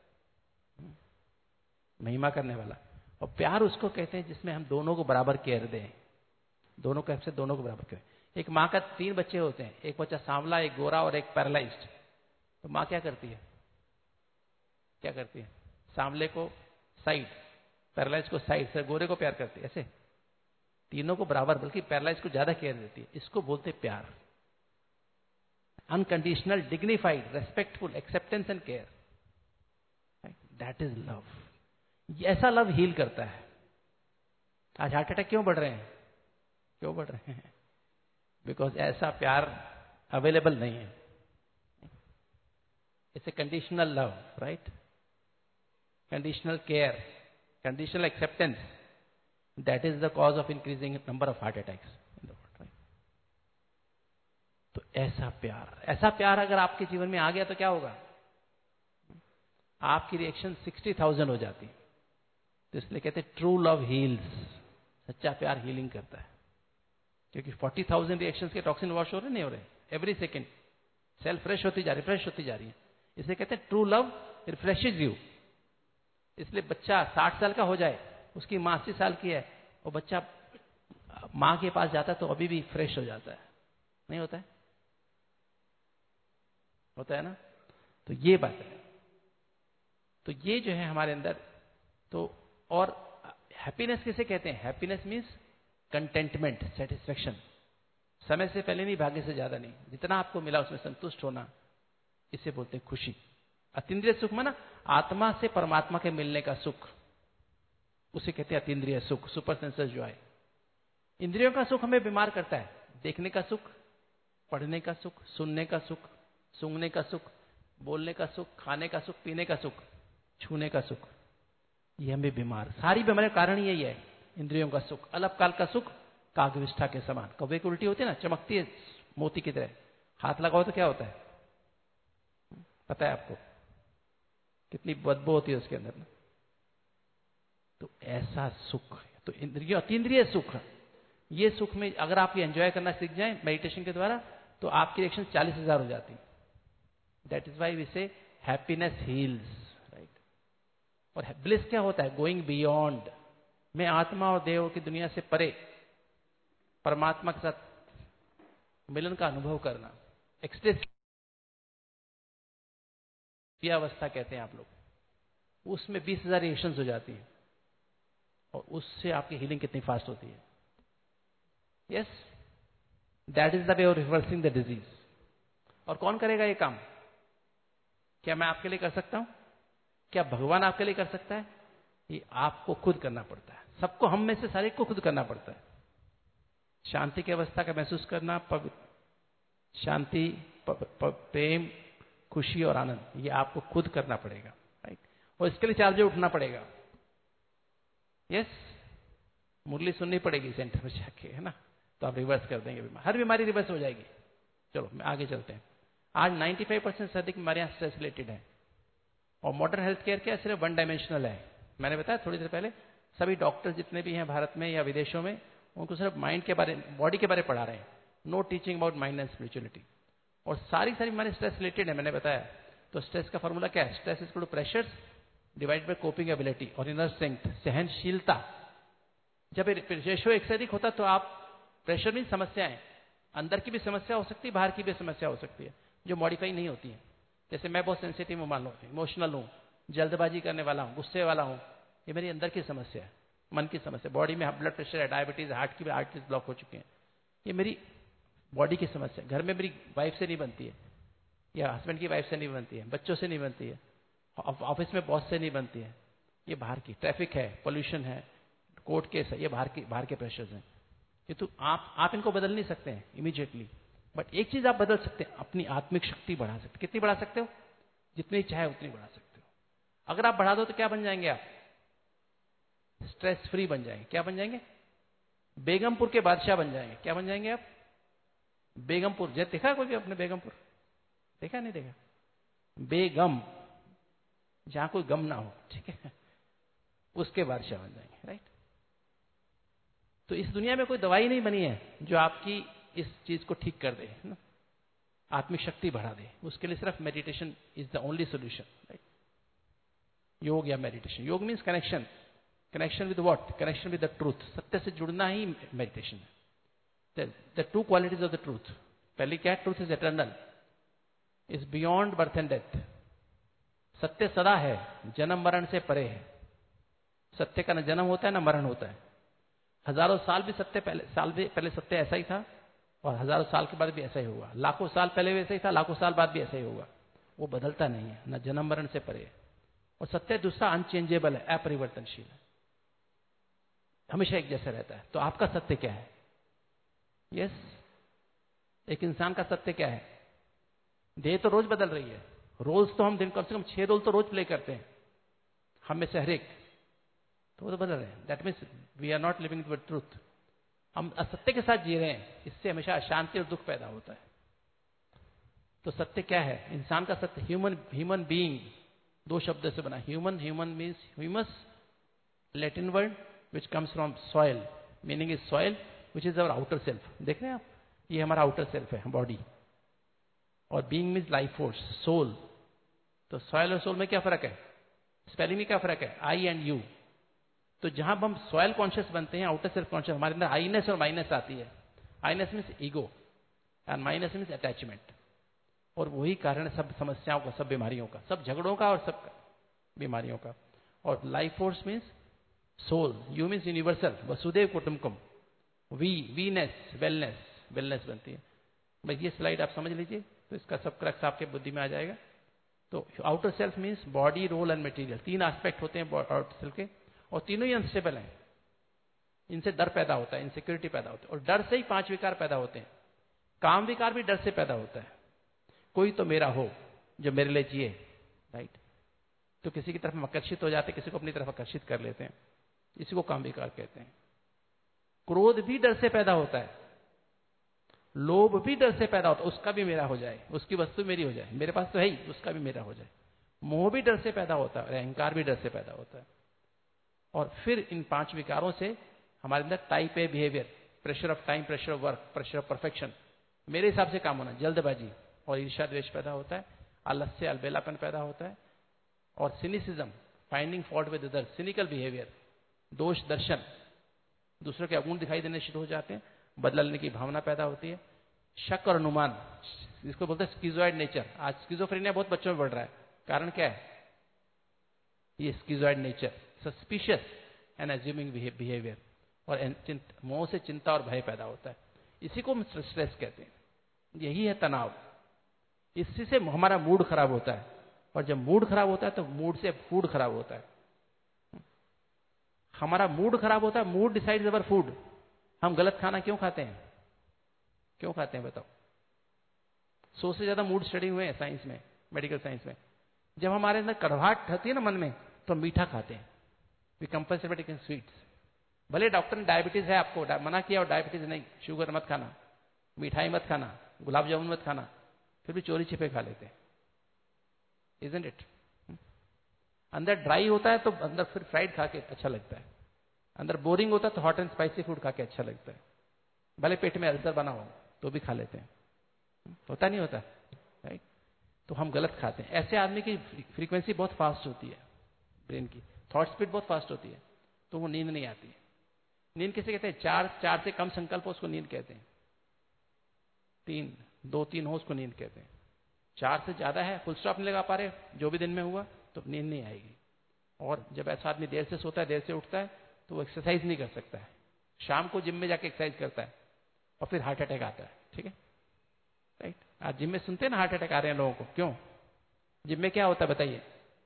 Speaker 3: महिमा करने वाला। और प्यार उसको कहते हैं जिसमें हम दोनों को बराबर केयर दें, दोनों को से दोनों को बराबर केयर। एक माँ का तीन बच्चे होते हैं, एक बच्चा सांवला, एक गोरा और एक पैरालाइज्ड। तो माँ क्या करती है, क्या करती है, सांवले को साइड, पैरालाइज को साइड से, गोरे को प्यार करती है, ऐसे तीनों को बराबर, बल्कि पैरालाइज को ज्यादा केयर देती है। इसको बोलते प्यार। Unconditional, dignified, respectful, acceptance and care, that is love. ऐसा लव हील करता है। आज हार्ट अटैक क्यों बढ़ रहे हैं, क्यों बढ़ रहे हैं, बिकॉज ऐसा प्यार अवेलेबल नहीं है। It's a conditional love, right, conditional care, conditional acceptance, that is the cause of increasing number of heart attacks in the world, right. तो ऐसा प्यार, ऐसा प्यार अगर आपके जीवन में आ गया तो क्या होगा, आपकी रिएक्शन सिक्सटी थाउजेंड हो जाती। तो इसलिए कहते हैं ट्रू लव हील्स। सच्चा प्यार हीलिंग करता है, क्योंकि फोर्टी थाउजेंड रिएक्शंस के टॉक्सिन वॉश हो रहे नहीं हो रहे, एवरी सेकेंड सेल फ्रेश होती जा रही, फ्रेश होती जा रही है। इसलिए कहते हैं ट्रू लव रिफ्रेशेज यू। इसलिए बच्चा साठ साल का हो जाए, उसकी माँ अस्सी साल की है, और बच्चा माँ के पास जाता है तो अभी भी फ्रेश हो जाता है, नहीं होता है, होता है ना। तो ये बात है। तो ये जो है हमारे अंदर, तो और हैप्पीनेस किसे कहते हैं, हैप्पीनेस मीन्स कंटेंटमेंट, सेटिस्फेक्शन। समय से पहले नहीं, भाग्य से ज्यादा नहीं, जितना आपको मिला उसमें संतुष्ट होना, इसे बोलते हैं खुशी। अतीन्द्रिय सुख में ना, आत्मा से परमात्मा के मिलने का सुख, उसे कहते हैं अतीन्द्रिय सुख, सुपर सेंसेस जॉय। इंद्रियों का सुख हमें बीमार करता है, देखने का सुख, पढ़ने का सुख, सुनने का सुख, सूंघने का सुख, बोलने का सुख, खाने का सुख, पीने का सुख, छूने का सुख, ये हमें बीमार। सारी बीमारियों का कारण यही है, इंद्रियों का सुख। अल्पकाल का सुख कागविष्ठा के समान, कौवे की उल्टी होती है ना, चमकती है मोती की तरह, हाथ लगाओ तो क्या होता है, पता है आपको, कितनी बदबू होती है उसके अंदर ना। तो ऐसा सुख, तो इंद्रिय अतीन्द्रिय सुख, ये सुख में अगर आप ये एंजॉय करना सीख जाएं मेडिटेशन के द्वारा, तो आपकी रिएक्शन चालीस हजार हो जाती। That is why we say happiness heals, right. और ब्लिस क्या होता है? गोइंग बियॉन्ड, मैं आत्मा और देव की दुनिया से परे परमात्मा के साथ मिलन का अनुभव करना, एक्सटेस अवस्था कहते हैं आप लोग, उसमें बीस हजार रिएक्शंस हो जाती है और उससे आपकी हीलिंग कितनी फास्ट होती है। Yes, that is the way of reversing the disease. और कौन करेगा ये काम? क्या मैं आपके लिए कर सकता हूं? क्या भगवान आपके लिए कर सकता है? ये आपको खुद करना पड़ता है। सबको, हम में से सारे को खुद करना पड़ता है। शांति की अवस्था का महसूस करना, पवित्र शांति, प्रेम, खुशी और आनंद, ये आपको खुद करना पड़ेगा, राइट। और इसके लिए चार्ज उठना पड़ेगा। यस, मुरली सुननी पड़ेगी सेंटर में जाके, है ना, तो आप रिवर्स कर देंगे बीमारी, हर बीमारी रिवर्स हो जाएगी। चलो मैं आगे चलते हैं। आज पचानवे परसेंट से अधिक बीमारियां स्ट्रेस रिलेटेड है और मॉडर्न हेल्थ केयर क्या सिर्फ वन डायमेंशनल है। मैंने बताया थोड़ी देर पहले, सभी डॉक्टर जितने भी हैं भारत में या विदेशों में, उनको सिर्फ माइंड के बारे, बॉडी के बारे में पढ़ा रहे हैं। No teaching about mind and spirituality. और सारी सारी बीमारी स्ट्रेस रिलेटेड है, मैंने बताया। तो स्ट्रेस का फॉर्मूला क्या है? Stress is to pressures divide by coping ability और इनर स्ट्रेंथ, सहनशीलता। जब रेशो एक से अधिक होता तो आप, प्रेशर में समस्याएं, अंदर की भी समस्या हो सकती है, बाहर की भी समस्या हो सकती है, जो मॉडिफाई नहीं होती है। जैसे मैं बहुत सेंसिटिव हूं, मान लो इमोशनल हूं, जल्दबाजी करने वाला हूं, गुस्से वाला हूं, ये मेरी अंदर की समस्या है, मन की समस्या। बॉडी में ब्लड प्रेशर है, डायबिटीज, हार्ट की भी आर्टरीज ब्लॉक हो चुके हैं, ये मेरी बॉडी की समस्या। घर में मेरी वाइफ से नहीं बनती है, या हस्बैंड की वाइफ से नहीं बनती है, बच्चों से नहीं बनती है, ऑफिस में बॉस से नहीं बनती है, ये बाहर की। ट्रैफिक है, पोल्यूशन है, कोर्ट केस है, ये बाहर की, बाहर के प्रेशर्स हैं। ये तो आप आप इनको बदल नहीं सकते हैं इमीडिएटली, बट एक चीज आप बदल सकते हैं, अपनी आत्मिक शक्ति बढ़ा सकते हैं। कितनी बढ़ा सकते हो? जितनी चाहे उतनी बढ़ा सकते हो। अगर आप बढ़ा दो तो क्या बन जाएंगे आप? स्ट्रेस फ्री बन जाएंगे। क्या बन जाएंगे? बेगमपुर के बादशाह बन जाएंगे। क्या बन जाएंगे आप? बेगमपुर। जब देखा कोई भी अपने बेगमपुर? देखा नहीं देखा? बेगम, जहां कोई गम ना हो, ठीक है, उसके बादशाह बन जाएंगे, राइट। तो इस दुनिया में कोई दवाई नहीं बनी है जो आपकी इस चीज को ठीक कर दे, है ना, आत्मिक शक्ति बढ़ा दे। उसके लिए सिर्फ meditation is the only solution, right. Yoga या meditation. Yoga means connection. Connection with what? Connection with the truth. सत्य से जुड़ना ही मेडिटेशन है। The two qualities of the truth. पहली क्या है? Truth is eternal, is beyond birth and death. सत्य सदा है, जन्म मरण से परे है। सत्य का न जन्म होता है ना मरण होता है। हजारों साल भी सत्य पहले साल भी पहले सत्य ऐसा ही था, और हजारों साल के बाद भी ऐसा ही होगा। लाखों साल पहले भी ऐसा ही था, लाखों साल बाद भी ऐसा ही होगा। वो बदलता नहीं है, न जन्म मरण से परे है। और सत्य दूसरा अनचेंजेबल है, अपरिवर्तनशील है, हमेशा एक जैसा रहता है। तो आपका सत्य क्या है? यस, एक इंसान का सत्य क्या है? देह तो रोज बदल रही है, रोज तो हम दिन कम से कम छह रोल तो रोज प्ले करते हैं, हम में से हर एक, तो वो तो बदल रहे हैं। That means we are not living with truth. हम असत्य के साथ जी रहे हैं, इससे हमेशा अशांति और दुख पैदा होता है। तो सत्य क्या है? इंसान का सत्य, ह्यूमन ह्यूमन बीइंग दो शब्दों से बना। Human human means humus, Latin word which comes from soil, meaning is soil which is our outer self. देख रहे हैं आप, ये हमारा आउटर सेल्फ है, बॉडी। और being means life force, soul. तो सॉइल और सोल में क्या फर्क है? स्पेलिंग में क्या फर्क है? I and U. तो जहां हम सॉइल कॉन्शियस बनते हैं, आउटर सेल्फ कॉन्शियस, हमारे अंदर आईनेस और माइनस आती है। Iness means ego and mineness means attachment. और वही कारण है सब समस्याओं का, सब बीमारियों का, सब झगड़ों का और सब बीमारियों का। और life force means soul, U means universal, वसुदेव कुटुंबकम, वी वीनेस, वेलनेस, वेलनेस बनती है। भाई ये स्लाइड आप समझ लीजिए, तो इसका सब क्रक्स आपके बुद्धि में आ जाएगा। तो outer self means body, role and material. तीन एस्पेक्ट होते हैं आउटर सेल्फ के, और तीनों ही अनस्टेबल हैं। इनसे डर पैदा होता है, इनसिक्योरिटी पैदा होता है, और डर से ही पांच विकार पैदा होते हैं। काम विकार भी डर से पैदा होता है। कोई तो मेरा हो जो मेरे लिए जिए, राइट। तो किसी की तरफ हम आकर्षित हो जाते हैं, किसी को अपनी तरफ आकर्षित कर लेते हैं, इसी को काम विकार कहते हैं। क्रोध भी डर से पैदा होता है, लोभ भी डर से पैदा होता है, उसका भी मेरा हो जाए, उसकी वस्तु मेरी हो जाए, मेरे पास तो है ही, उसका भी मेरा हो जाए। मोह भी डर से पैदा होता है, और अहंकार भी डर से पैदा होता है। और फिर इन पांच विकारों से हमारे अंदर type A behaviour, pressure of time, pressure of work, pressure of perfection, मेरे हिसाब से काम होना, जल्दबाजी और ईर्ष्या द्वेष पैदा होता है, आलस्य अलबेलापन पैदा होता है, और cynicism, finding fault with others, cynical behaviour, दोष दर्शन, दूसरों के अवगुण दिखाई देने शुरू हो जाते हैं, बदलने की भावना पैदा होती है, शक और अनुमान, जिसको बोलते हैं स्किज़ोइड नेचर। आज स्किज़ोफ्रेनिया बहुत बच्चों में बढ़ रहा है, कारण क्या है? ये schizoid nature, suspicious and assuming behaviour, और मोह से चिंता और भय पैदा होता है। इसी को हम स्ट्रेस कहते हैं। यही है तनाव। इससे से हमारा मूड खराब होता है, और जब मूड खराब होता है तो मूड से फूड खराब होता है। हमारा मूड खराब होता है, मूड डिसाइड्स अवर फूड। हम गलत खाना क्यों खाते हैं? क्यों खाते हैं बताओ? सौ से ज्यादा मूड स्टडी हुए हैं साइंस में, मेडिकल साइंस में। जब हमारे अंदर कड़वाहट होती है ना मन में, तो हम मीठा खाते हैं। We compulsory sweets. भले डॉक्टर ने डायबिटीज है, आपको मना किया और डायबिटीज नहीं, शुगर मत खाना, मिठाई मत खाना, गुलाब जामुन मत खाना, फिर भी चोरी छिपे खा लेते हैं। Isn't it? अंदर ड्राई होता है तो अंदर फिर फ्राइड खा के अच्छा लगता है, अंदर बोरिंग होता है तो हॉट एंड स्पाइसी फूड खा के अच्छा लगता है। भले पेट में अल्सर बना हो तो भी खा लेते हैं। होता नहीं होता? राइट? तो हम गलत खाते हैं। ऐसे आदमी की फ्रीक्वेंसी बहुत फास्ट होती है, ब्रेन की थॉट स्पीड बहुत फास्ट होती है, तो वो नींद नहीं आती है। नींद किसे कहते हैं? चार चार से कम संकल्प हो उसको नींद कहते हैं। तीन दो तीन हो उसको नींद कहते हैं। चार से ज्यादा है, फुल स्टॉप नहीं लगा पा रहे, जो भी दिन में हुआ, तो नींद नहीं आएगी। और जब ऐसा आदमी देर से सोता है, देर से उठता है, तो वो एक्सरसाइज नहीं कर सकता है। शाम को जिम में जाके एक्सरसाइज करता है और फिर हार्ट अटैक आता है। ठीक है? राइट? आज जिम में सुनते हैं ना हार्ट अटैक आ रहे हैं लोगों को, क्यों? जिम में क्या होता है बताइए?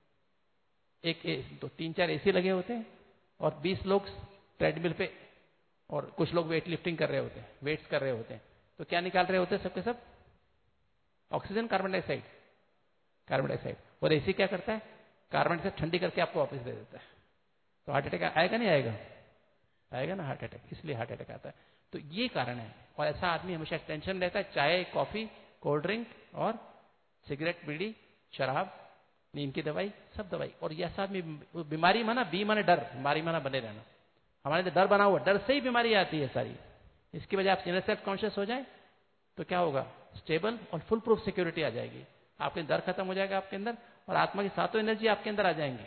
Speaker 3: एक ए, दो तीन चार एसी लगे होते हैं और बीस लोग ट्रेडमिल पे, और कुछ लोग वेट लिफ्टिंग कर रहे होते हैं, वेट्स कर रहे होते हैं। तो क्या निकाल रहे होते हैं सबके सब? Oxygen, carbon dioxide, carbon dioxide. और एसी क्या करता है? कार्बन डाइऑक्साइड ठंडी करके आपको वापस दे देता है। तो हार्ट अटैक आएगा नहीं आएगा? आएगा ना हार्ट अटैक, इसलिए हार्ट अटैक आता है। तो ये कारण है। और ऐसा आदमी हमेशा टेंशन रहता है, चाय, कॉफी, कोल्ड ड्रिंक और सिगरेट, बीड़ी, शराब, नींद की दवाई, सब दवाई। और ये ऐसा आदमी, बीमारी माना बी माने डर, बीमारी माना बने रहना। हमारे डर बना हुआ, डर से ही बीमारी आती है सारी। इसकी वजह आप सेल्फ कॉन्शियस हो जाए तो क्या होगा? स्टेबल और फुल प्रूफ सिक्योरिटी आ जाएगी। आपके डर खत्म हो जाएगा आपके अंदर, और आत्मा की सातों एनर्जी आपके अंदर आ जाएंगी।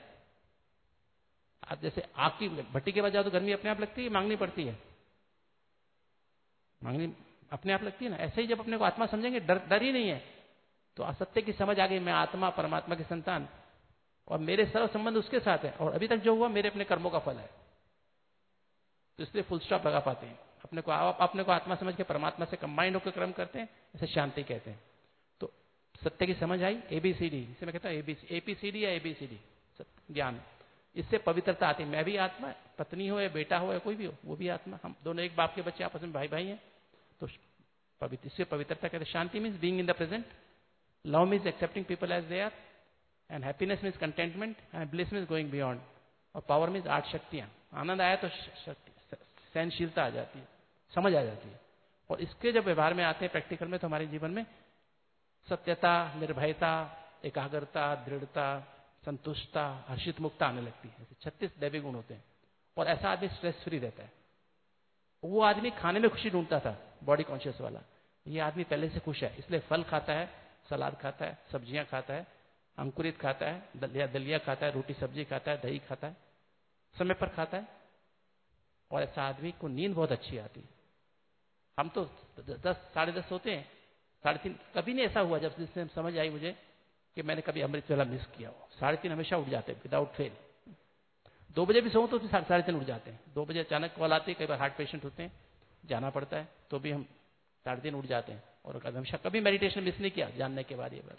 Speaker 3: आप जैसे आग की भट्टी के पास जाओ तो गर्मी अपने आप लगती है, मांगनी पड़ती है? मांगनी अपने आप लगती है ना। ऐसे ही जब अपने को आत्मा समझेंगे, डर डर ही नहीं है, तो असत्य की समझ आ गई, मैं आत्मा परमात्मा की संतान, और मेरे सर्व संबंध उसके साथ है, और अभी तक जो हुआ मेरे अपने कर्मों का फल है। तो इसलिए फुल स्टॉप लगा पाते हैं। अपने को आप अपने को आत्मा समझ के परमात्मा से कंबाइंड होकर कर्म करते हैं, इसे शांति कहते हैं। तो सत्य की समझ आई, एबीसीडी, इसे मैं कहता हूँ एबीसी, एपीसीडी या एबीसीडी, ज्ञान। इससे पवित्रता आती है। मैं भी आत्मा, पत्नी हो या बेटा हो या कोई भी हो, वो भी आत्मा, हम दोनों एक बाप के बच्चे, आपस में भाई भाई हैं। तो पवित्र, इससे पवित्रता कहते हैं। शांति means being in the present, love means accepting people as they are, and happiness means contentment, and bliss means going beyond, और पावर मीन्स आठ शक्तियां। आनंद आया तो सहनशीलता आ जाती है, समझ आ जाती है। और इसके जब व्यवहार में आते हैं प्रैक्टिकल में, तो हमारे जीवन में सत्यता, निर्भयता, एकाग्रता, दृढ़ता, संतुष्टता, हर्षित मुक्ता आने लगती है। छत्तीस दैवी गुण होते हैं। और ऐसा आदमी स्ट्रेस फ्री रहता है। वो आदमी खाने में खुशी ढूंढता था, बॉडी कॉन्शियस वाला, ये आदमी पहले से खुश है, इसलिए फल खाता है, सलाद खाता है, सब्जियां खाता है, अंकुरित खाता है, दलिया दलिया खाता है, रोटी सब्जी खाता है, दही खाता है, समय पर खाता है। और ऐसा आदमी को नींद बहुत अच्छी आती है। हम तो दस साढ़े दस सोते हैं, साढ़े तीन कभी नहीं ऐसा हुआ जब जिससे समझ आई मुझे कि मैंने कभी अमृत वेला मिस किया हो। साढ़े तीन हमेशा उठ जाते हैं विदाउट फेल। दो बजे भी सोऊं तो साढ़े तीन उठ जाते हैं। दो बजे अचानक कॉल आती है, कई बार हार्ट पेशेंट होते हैं, जाना पड़ता है, तो भी हम साढ़े तीन उठ जाते हैं। और हमेशा कभी मेडिटेशन मिस नहीं किया जानने के बाद। ये बात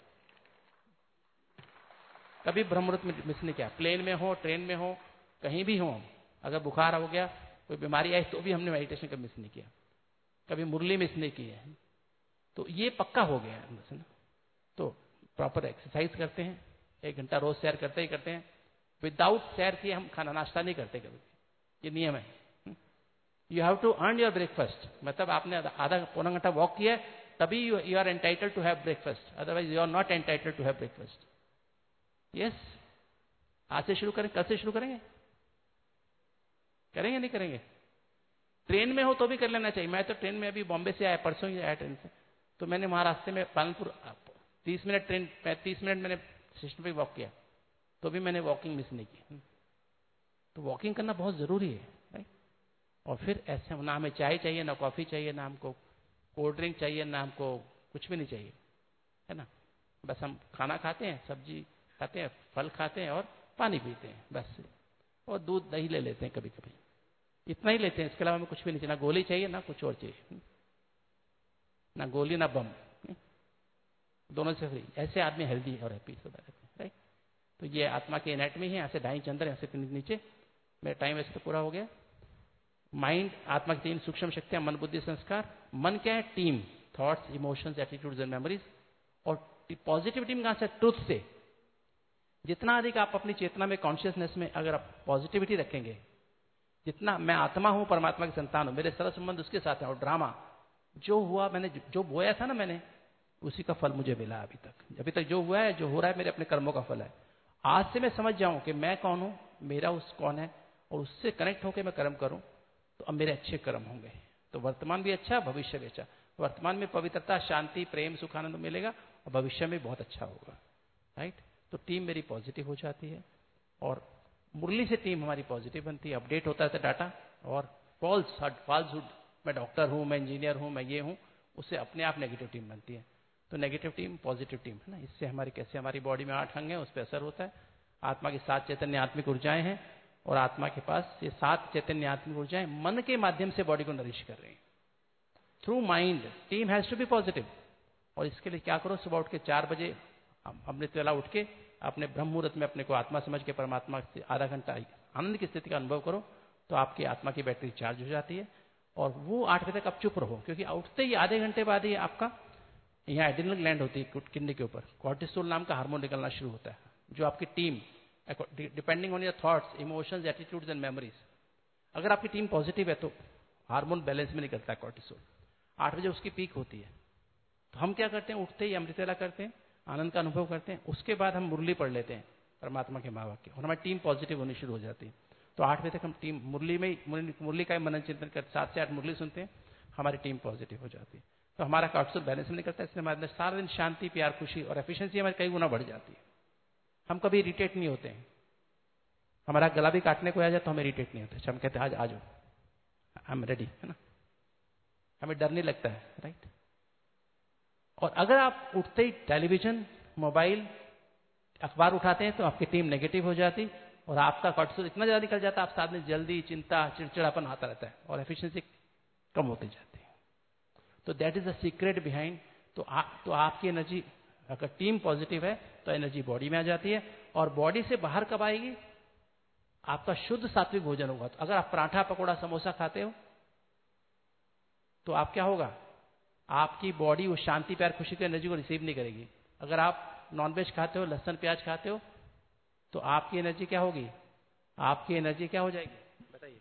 Speaker 3: कभी ब्रह्म मुहूर्त में मिस नहीं किया। प्लेन में हो, ट्रेन में हो, कहीं भी हो, अगर बुखार हो गया, कोई बीमारी आई, तो भी हमने मेडिटेशन कभी मिस नहीं किया। कभी मुरली मिस नहीं की है। तो ये पक्का हो गया है। तो प्रॉपर एक्सरसाइज करते हैं, एक घंटा रोज सैर करते ही करते हैं। विदाउट सैर किए हम खाना नाश्ता नहीं करते कभी, ये नियम है। You have to earn your breakfast, मतलब आपने आधा पौना घंटा वॉक किया तभी you are entitled to have breakfast, otherwise you are not entitled to have breakfast. Yes, आज से शुरू करें, कल से शुरू करेंगे, करेंगे नहीं करेंगे? ट्रेन में हो तो भी कर लेना चाहिए। मैं तो ट्रेन में अभी बॉम्बे से आया, परसों ही आया ट्रेन से, तो मैंने वहां रास्ते में पालनपुर तीस मिनट ट्रेन तीस मिनट मैंने स्टेशन पे वॉक किया, तो भी मैंने वॉकिंग मिस नहीं की। तो वॉकिंग करना बहुत जरूरी है, राइट। और फिर ऐसे ना हमें चाय चाहिए, ना कॉफी चाहिए, ना हमको कोल्ड ड्रिंक चाहिए, ना हमको कुछ भी नहीं चाहिए, है ना। बस हम खाना खाते हैं, सब्जी खाते हैं, फल खाते हैं और पानी पीते हैं बस, और दूध दही ले लेते हैं कभी कभी, इतना ही लेते हैं। इसके अलावा हमें कुछ भी नहीं चाहिए, ना गोली चाहिए ना कुछ और चाहिए, ना गोली ना बम, दोनों से फ्री। ऐसे आदमी हेल्दी और हैप्पी सदा रहते हैं, राइट। तो ये आत्मा की एनाटमी है, यहाँ से ढाई चंद्र, यहाँ से नीचे। मेरा टाइम वैसे तो पूरा हो गया। माइंड, आत्मा की तीन सूक्ष्म शक्तियां, मन बुद्धि संस्कार। मन क्या है? Team, thoughts emotions attitudes and memories. और पॉजिटिव टीम कहां से? ट्रुथ से। जितना अधिक आप अपनी चेतना में, कॉन्शियसनेस में अगर आप पॉजिटिविटी रखेंगे, जितना मैं आत्मा हूं, परमात्मा की संतान हूं, मेरे सारा संबंध उसके साथ है। और ड्रामा जो हुआ, मैंने जो बोया था ना, मैंने उसी का फल मुझे मिला अभी तक। अभी तक जो हुआ है, जो हो रहा है, मेरे अपने कर्मों का फल है। आज से मैं समझ जाऊं कि मैं कौन हूं, मेरा उस कौन है, और उससे कनेक्ट होकर मैं कर्म करूं, तो अब मेरे अच्छे कर्म होंगे। तो वर्तमान भी अच्छा, भविष्य भी अच्छा। वर्तमान में पवित्रता, शांति, प्रेम, सुख, आनंद मिलेगा, और भविष्य में बहुत अच्छा होगा, राइट। तो टीम मेरी पॉजिटिव हो जाती है, और मुरली से टीम हमारी पॉजिटिव बनती है। अपडेट होता है डाटा। और फॉल्स फॉल्सहुड, मैं डॉक्टर हूं, मैं इंजीनियर हूं, मैं ये हूं, उससे अपने आप नेगेटिव टीम बनती है। तो नेगेटिव टीम पॉजिटिव टीम, है ना। इससे हमारी कैसे, हमारी बॉडी में आठ अंग है, उस पर असर होता है। आत्मा की सात चैतन्य आत्मिक ऊर्जाएं हैं, और आत्मा के पास ये सात चैतन्य आत्मिक ऊर्जाएं मन के माध्यम से बॉडी को नरिश कर रही हैं through mind. Team has to be positive. और इसके लिए क्या करो? सुबह उठ के चार बजे अमृत वेला उठ के अपने ब्रह्म मुहूर्त में अपने को आत्मा समझ के परमात्मा से आधा घंटा आनंद की स्थिति का अनुभव करो, तो आपकी आत्मा की बैटरी चार्ज हो जाती है। और वो आठ बजे तक आप चुप रहो, क्योंकि उठते ही आधे घंटे बाद ही आपका यहाँ एड्रेनल ग्लैंड होती है किडनी के ऊपर, कॉर्टिसोल नाम का हार्मोन निकलना शुरू होता है, जो आपकी team, depending on your thoughts, emotions, attitudes and memories. अगर आपकी टीम पॉजिटिव है तो हार्मोन बैलेंस में निकलता है कॉर्टिसोल, आठ बजे उसकी पीक होती है। तो हम क्या करते हैं? उठते ही अमृतवेला करते हैं, आनंद का अनुभव करते हैं, उसके बाद हम मुरली पढ़ लेते हैं परमात्मा के महावाक्य, और हमारी टीम पॉजिटिव होनी शुरू हो जाती है। तो आठ बजे तक हम टीम मुरली में मुरली का मनन चिंतन करते, सात से आठ मुरली सुनते हैं, हमारी टीम पॉजिटिव हो जाती है। तो हमारा कॉर्टिसोल बैलेंस में निकलता है, इसलिए हमारे अंदर सारा दिन शांति, प्यार, खुशी और एफिशिएंसी हमारी कई गुना बढ़ जाती है। हम कभी इरिटेट नहीं होते हैं। हमारा गला भी काटने को आ जाए तो हम इरिटेट नहीं होते, हम कहते हैं आज आ जाओ, आई एम रेडी, है ना। हमें डर नहीं लगता है, राइट। और अगर आप उठते ही टेलीविजन, मोबाइल, अखबार उठाते हैं तो आपकी टीम नेगेटिव हो जाती, और आपका कॉर्टिसोल इतना ज्यादा निकल जाता है, आप साथ में जल्दी, चिंता, चिड़चिड़ापन आता रहता है, और एफिशिएंसी कम होती जाती है। तो that is the secret behind. तो आप तो आपकी एनर्जी, अगर टीम पॉजिटिव है तो एनर्जी बॉडी में आ जाती है, और बॉडी से बाहर कब आएगी? आपका शुद्ध सात्विक भोजन होगा। तो अगर आप पराठा, पकोड़ा, समोसा खाते हो तो आप क्या होगा? आपकी बॉडी उस शांति, प्यार, खुशी की एनर्जी को रिसीव नहीं करेगी। अगर आप नॉनवेज खाते हो, लहसुन प्याज खाते हो, तो आपकी एनर्जी क्या होगी? आपकी एनर्जी क्या हो जाएगी? बताइए।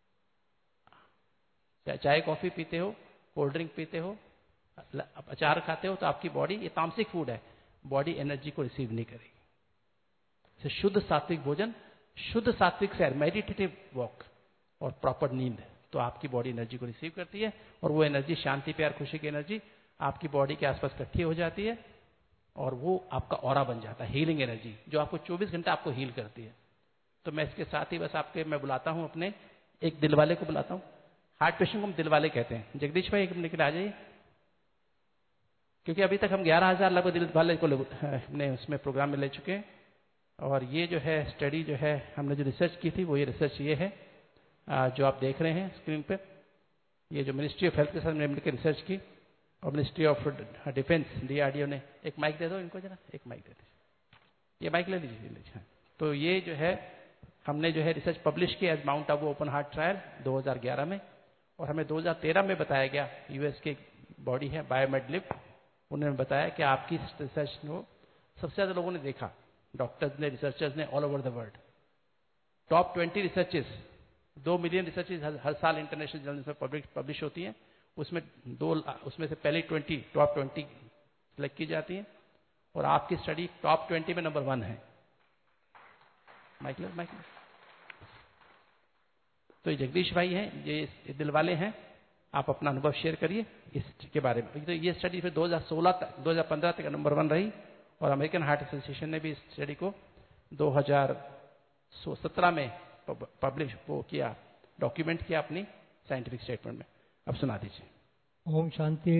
Speaker 3: चाय कॉफी पीते हो, कोल्ड ड्रिंक पीते हो, अचार खाते हो, तो आपकी बॉडी, ये तामसिक फूड है, बॉडी एनर्जी को रिसीव नहीं करेगी। शुद्ध सात्विक भोजन, शुद्ध सात्विक सैर, मेडिटेटिव वॉक और प्रॉपर नींद, तो आपकी बॉडी एनर्जी को रिसीव करती है, और वो एनर्जी, शांति, प्यार, खुशी की एनर्जी आपकी बॉडी के आसपास इकट्ठी हो जाती है, और वो आपका ऑरा बन जाता है, हीलिंग एनर्जी, जो आपको चौबीस घंटा आपको हील करती है। तो मैं इसके साथ ही बस आपके मैं बुलाता हूं अपने एक दिलवाले को बुलाता हूं। हार्ट पेशेंट को हम दिलवाले कहते हैं। जगदीश भाई एक मिनट के लिए आ जाइए, क्योंकि अभी तक हम ग्यारह हजार लगभग दिलवाले को हमने उसमें प्रोग्राम में ले चुके हैं। और ये जो है स्टडी जो है हमने जो रिसर्च की थी, वो ये रिसर्च ये है जो आप देख रहे हैं स्क्रीन पे। ये जो मिनिस्ट्री ऑफ हेल्थ के साथ हमने मिलकर रिसर्च की, और मिनिस्ट्री ऑफ डिफेंस, डीआरडीओ ने, एक माइक दे दो इनको जरा, एक माइक दे दीजिए, ये माइक ले लीजिए। तो ये जो है हमने जो है रिसर्च पब्लिश की as Mount Abu open heart trial दो हज़ार ग्यारह में, और हमें दो हज़ार तेरह में बताया गया, यूएस के बॉडी है बायोमेडलिप, उन्होंने बताया कि आपकी रिसर्च को सबसे ज्यादा लोगों ने देखा, डॉक्टर्स ने, रिसर्चर्स ने, all over the world. Top twenty researches, दो मिलियन रिसर्चेस हर, हर साल इंटरनेशनल जर्नल्स में पब्लिश पब्लिश होती हैं, उसमें दो उसमें से पहले ट्वेंटी टॉप ट्वेंटी सिलेक्ट की जाती है, और आपकी स्टडी टॉप ट्वेंटी में नंबर वन है। माइकल माइकल तो ये जगदीश भाई हैं, ये दिल वाले हैं, आप अपना अनुभव शेयर करिए इसके बारे में। तो ये स्टडी फिर दो हज़ार सोलह तक दो हज़ार पंद्रह तक नंबर वन रही और अमेरिकन हार्ट एसोसिएशन ने भी इस स्टडी को दो हज़ार सत्रह में पब्लिश वो किया, डॉक्यूमेंट किया अपनी साइंटिफिक स्टेटमेंट में। अब सुना दीजिए।
Speaker 4: ओम शांति।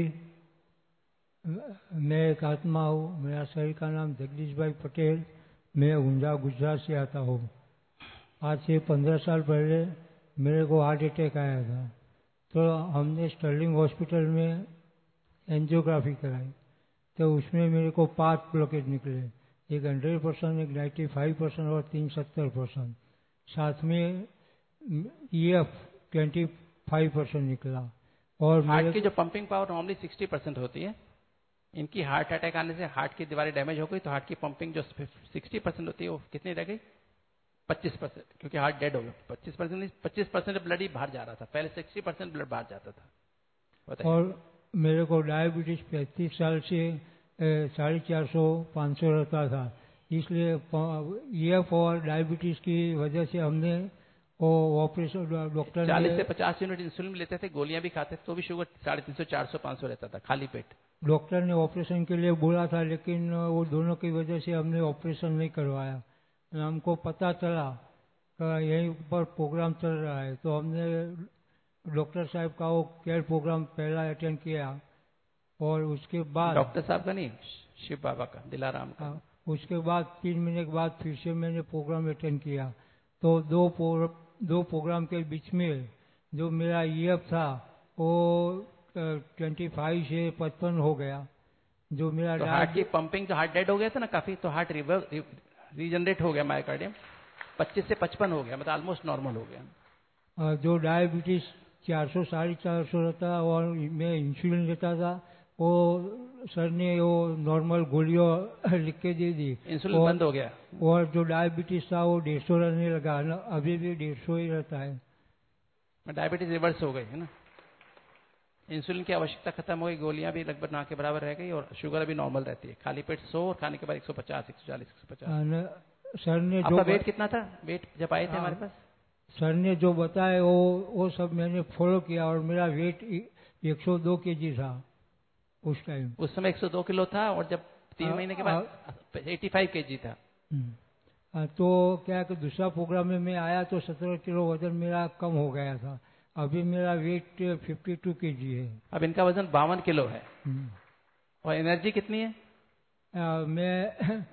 Speaker 4: मैं एक आत्मा हूँ, मेरा शरीर का नाम जगदीश भाई पटेल, मैं ऊंझा गुजरात से आता हूँ। आज से पंद्रह साल पहले मेरे को हार्ट अटैक आया था, तो हमने स्टर्लिंग हॉस्पिटल में एंजियोग्राफी कराई, तो उसमें मेरे को पांच ब्लॉकेज निकले, एक हंड्रेड परसेंट, एक नाइन्टी फाइव परसेंट और तीन सत्तर परसेंट। साथ में E F twenty five percent निकला। और
Speaker 3: हार्ट की जो pumping power normally sixty percent होती है, इनकी हार्ट अटैक आने से हार्ट की दीवारें डैमेज हो गई, तो हार्ट की पंपिंग जो सिक्सटी परसेंट होती है वो कितनी रह गई? पच्चीस परसेंट, क्योंकि हार्ट डेड हो गया। पच्चीस परसेंट पच्चीस परसेंट ब्लड ही बाहर जा रहा था, पहले सिक्सटी परसेंट ब्लड बाहर जाता था। बताइए।
Speaker 4: और मेरे को डायबिटीज पैंतीस साल से साढ़े चार सौ पाँच सौ रहता था, इसलिए ई एफ और डायबिटीज की वजह से हमने वो ऑपरेशन, डॉक्टर
Speaker 3: चालीस से पचास यूनिट इंसुलिन लेते थे, गोलियां भी खाते थे, तो भी शुगर साढ़े तीन सौ चार सौ पाँच सौ रहता था खाली पेट।
Speaker 4: डॉक्टर ने ऑपरेशन के लिए बोला था, लेकिन वो दोनों की वजह से हमने ऑपरेशन नहीं करवाया। हमको पता चला कि यहीं पर प्रोग्राम चल रहा है, तो हमने डॉक्टर साहब का वो केयर प्रोग्राम पहला अटेंड किया, और उसके बाद
Speaker 3: डॉक्टर साहब का नहीं, शिव बाबा का, दिलाराम का।
Speaker 4: उसके बाद तीन महीने के बाद फिर से मैंने प्रोग्राम अटेंड किया, तो दो प्रो, दो प्रोग्राम के बीच में जो मेरा ई एफ था वो ट्वेंटी फाइव से पचपन हो गया। जो मेरा
Speaker 3: तो हार्ट की पंपिंग, जो हार्ट डेड हो गया था ना काफी, तो हार्ट रीजनरेट हो गया, मायोकार्डियम पच्चीस से पचपन हो गया, मतलब ऑलमोस्ट नॉर्मल हो गया।
Speaker 4: जो डायबिटीज चार सौ साढ़े चार सौ रहता और मैं इंसुलिन लेता था, वो सर ने वो नॉर्मल गोलियों लिख के दे दी,
Speaker 3: इंसुलिन बंद हो गया।
Speaker 4: और जो डायबिटीज था वो डेढ़ सौ रहने लगा, अभी भी डेढ़ सौ ही रहता है।
Speaker 3: डायबिटीज रिवर्स हो गई है ना, इंसुलिन की आवश्यकता खत्म हो गई, गोलियां भी लगभग ना के बराबर रह गई, और शुगर अभी नॉर्मल रहती है। खाली पेट सौ और खाने के बाद एक सौ पचास, एक सौ चालीस, एक सौ पचास।
Speaker 4: सर ने
Speaker 3: आपका वेट कितना था वेट जब आए थे हमारे पास?
Speaker 4: सर ने जो बताया वो वो सब मैंने फॉलो किया, और मेरा वेट एक सौ दो केजी था उस टाइम।
Speaker 3: उस समय एक सौ दो किलो था, और जब तीन आ, महीने के बाद पचासी केजी था।
Speaker 4: आ, तो क्या कि दूसरा प्रोग्राम में मैं आया तो सत्रह किलो वजन मेरा कम हो गया था। अभी मेरा वेट बावन केजी है।
Speaker 3: अब इनका वजन बावन किलो है। और एनर्जी कितनी है?
Speaker 4: आ, मैं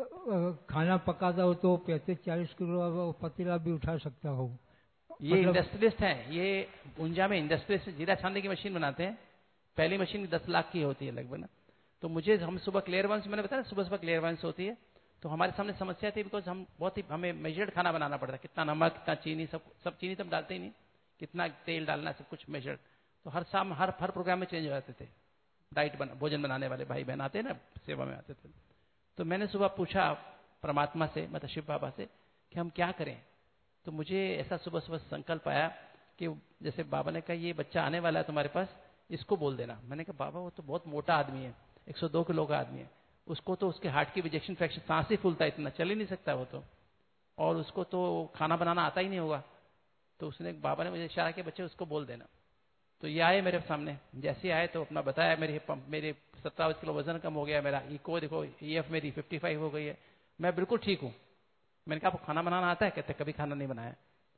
Speaker 4: खाना पकाता हूँ तो पैंतीस चालीस किलो पतीला भी उठा सकता हूँ।
Speaker 3: ये मतलब इंडस्ट्रियलिस्ट हैं, ये ऊंझा में इंडस्ट्रियलिस्ट जीरा छानने की मशीन बनाते हैं। पहली मशीन दस लाख की होती है लगभग ना। तो मुझे हम सुबह क्लियरवांस, मैंने बताया सुबह सुबह क्लियरवांस होती है, तो हमारे सामने समस्या थी, बिकॉज हम बहुत ही हमें मेजर्ड खाना बनाना पड़ता है, कितना नमक, कितना चीनी, सब सब चीनी तो हम डालते ही नहीं, कितना तेल डालना, सब कुछ मेजर्ड। तो हर शाम हर हर प्रोग्राम में चेंज हो जाते थे। डाइट बना, भोजन बनाने वाले भाई बहन आते हैं ना, सेवा में आते थे। तो मैंने सुबह पूछा परमात्मा से, मतलब शिव बाबा से, कि हम क्या करें। तो मुझे ऐसा सुबह सुबह संकल्प आया कि जैसे बाबा ने कहा ये बच्चा आने वाला है तुम्हारे पास, इसको बोल देना। मैंने कहा बाबा वो तो बहुत मोटा आदमी है, एक सौ दो किलो का आदमी है, उसको तो उसके हार्ट की रिजेक्शन फ्रैक्शन, सांस ही फूलता है, इतना चल ही नहीं सकता वो तो, और उसको तो खाना बनाना आता ही नहीं होगा। तो उसने, बाबा ने मुझे इशारा किया बच्चे उसको बोल देना। तो ये आए मेरे सामने, जैसे आए तो अपना बताया मेरे मेरे सत्ताईस किलो वजन कम हो गया, मेरा इको देखो ई एफ मेरी पचपन हो गई है, मैं बिल्कुल ठीक हूँ। मैंने कहा आपको खाना बनाना आता है? कहते कभी खाना नहीं बनाया।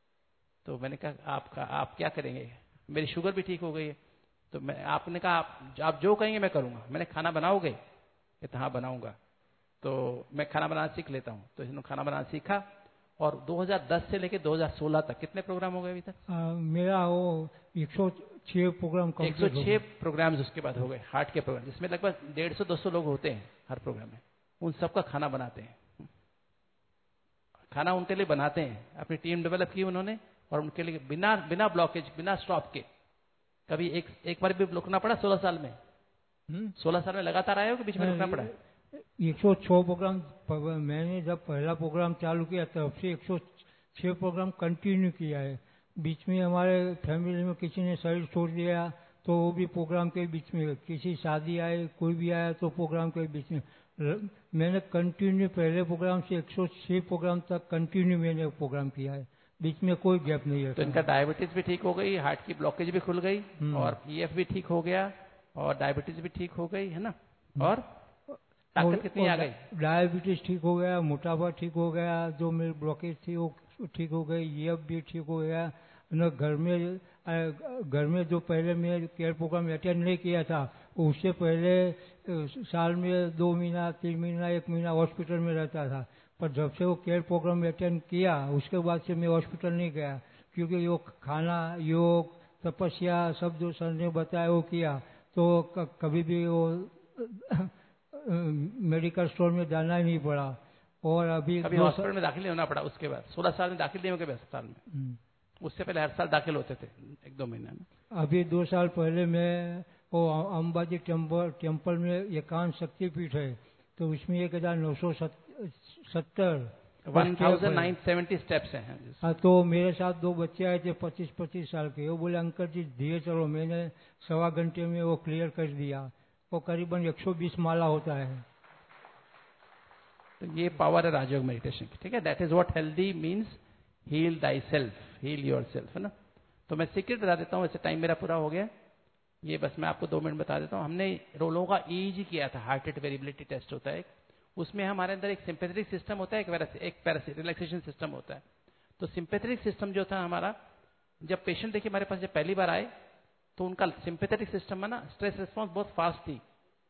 Speaker 3: तो मैंने कहा आपका आप क्या करेंगे? मेरी शुगर भी ठीक हो गई है। तो मैं आपने कहा आप, आप जो कहेंगे मैं करूंगा। मैंने खाना बनाओगे? कहते हाँ बनाऊंगा। तो मैं खाना बनाना सीख लेता हूँ। तो इसने खाना बनाना सीखा, और दो हज़ार दस से लेकर दो हज़ार सोलह तक कितने प्रोग्राम हो गए अभी तक?
Speaker 4: आ, मेरा वो एक सौ छह प्रोग्राम
Speaker 3: एक सौ छह प्रोग्राम्स उसके बाद हो गए, हार्ट के प्रोग्राम, जिसमें लगभग डेढ़ सौ दो सौ लोग होते हैं हर प्रोग्राम में। उन सबका खाना बनाते हैं, खाना उनके लिए बनाते हैं, अपनी टीम डेवलप की उन्होंने, और उनके लिए बिना बिना ब्लॉकेज, बिना स्टॉप के। कभी एक एक बार भी रुकना पड़ा सोलह साल में? सोलह साल में लगातार आए हो कि बीच में रुकना पड़ा?
Speaker 4: एक सौ छह प्रोग्राम मैंने जब पहला प्रोग्राम चालू किया तब से एक सौ छह प्रोग्राम कंटिन्यू किया है। बीच में हमारे फैमिली में किसी ने शरीर छोड़ दिया तो वो भी प्रोग्राम के बीच में, किसी शादी आए, कोई भी आया तो प्रोग्राम के बीच में। मैंने कंटिन्यू पहले प्रोग्राम से एक सौ छह प्रोग्राम तक कंटिन्यू मैंने प्रोग्राम किया है, बीच में कोई गैप नहीं है।
Speaker 3: तो इनका डायबिटीज भी ठीक हो गई, हार्ट की ब्लॉकेज भी खुल गई, और ईएफ भी ठीक हो गया, और डायबिटीज भी ठीक हो गई, है ना, और ताकत कितनी आ गई?
Speaker 4: डायबिटीज ठीक हो गया, मोटापा ठीक हो गया, जो मेरी ब्लॉकेज थी वो ठीक हो गई, ईएफ भी ठीक हो गया न। घर में घर में जो पहले मैं केयर प्रोग्राम अटेंड नहीं किया था, उससे पहले साल में दो महीना तीन महीना एक महीना हॉस्पिटल में रहता था, पर जब से वो केयर प्रोग्राम अटेंड किया उसके बाद से मैं हॉस्पिटल नहीं गया, क्योंकि योग खाना, योग, तपस्या सब जो सर ने बताया वो किया, तो कभी भी वो मेडिकल स्टोर में जाना ही नहीं पड़ा। और अभी
Speaker 3: अभी हॉस्पिटल में दाखिल नहीं होना पड़ा। उसके बाद सोलह साल में दाखिल नहीं हो गए अस्पताल में, उससे पहले हर साल दाखिल होते थे एक दो महीने में।
Speaker 4: अभी दो साल पहले मैं वो अंबाजी टेम्पल टेम्पल में एकांत शक्तिपीठ है, तो उसमें एक हजार नौ सौ सत्तर
Speaker 3: one thousand nine seventy steps हैं।
Speaker 4: हाँ, तो मेरे साथ दो बच्चे आए थे पच्चीस पच्चीस साल के, वो बोले अंकल जी धीरे चलो, मैंने सवा घंटे में वो क्लियर कर दिया। वो करीबन एक सौ बीस माला होता है।
Speaker 3: तो ये पावर है राजयोग मेडिटेशन की, ठीक है। That is what healthy means, heal thy self, heal your self, है ना। तो मैं सीक्रेट बता देता हूँ, वैसे टाइम मेरा पूरा हो गया, ये बस मैं आपको दो मिनट बता देता हूँ। हमने रोलों का ईईजी किया था, हार्ट रेट वेरिएबिलिटी टेस्ट होता है, उसमें हमारे अंदर एक सिंपैथेटिक सिस्टम होता है, एक एक पैरासिट रिलैक्सेशन सिस्टम होता है। तो सिंपैथेटिक सिस्टम जो था हमारा, जब पेशेंट देखिए हमारे पास जब पहली बार आए तो उनका सिंपैथेटिक सिस्टम में ना स्ट्रेस रिस्पॉन्स बहुत फास्ट थी।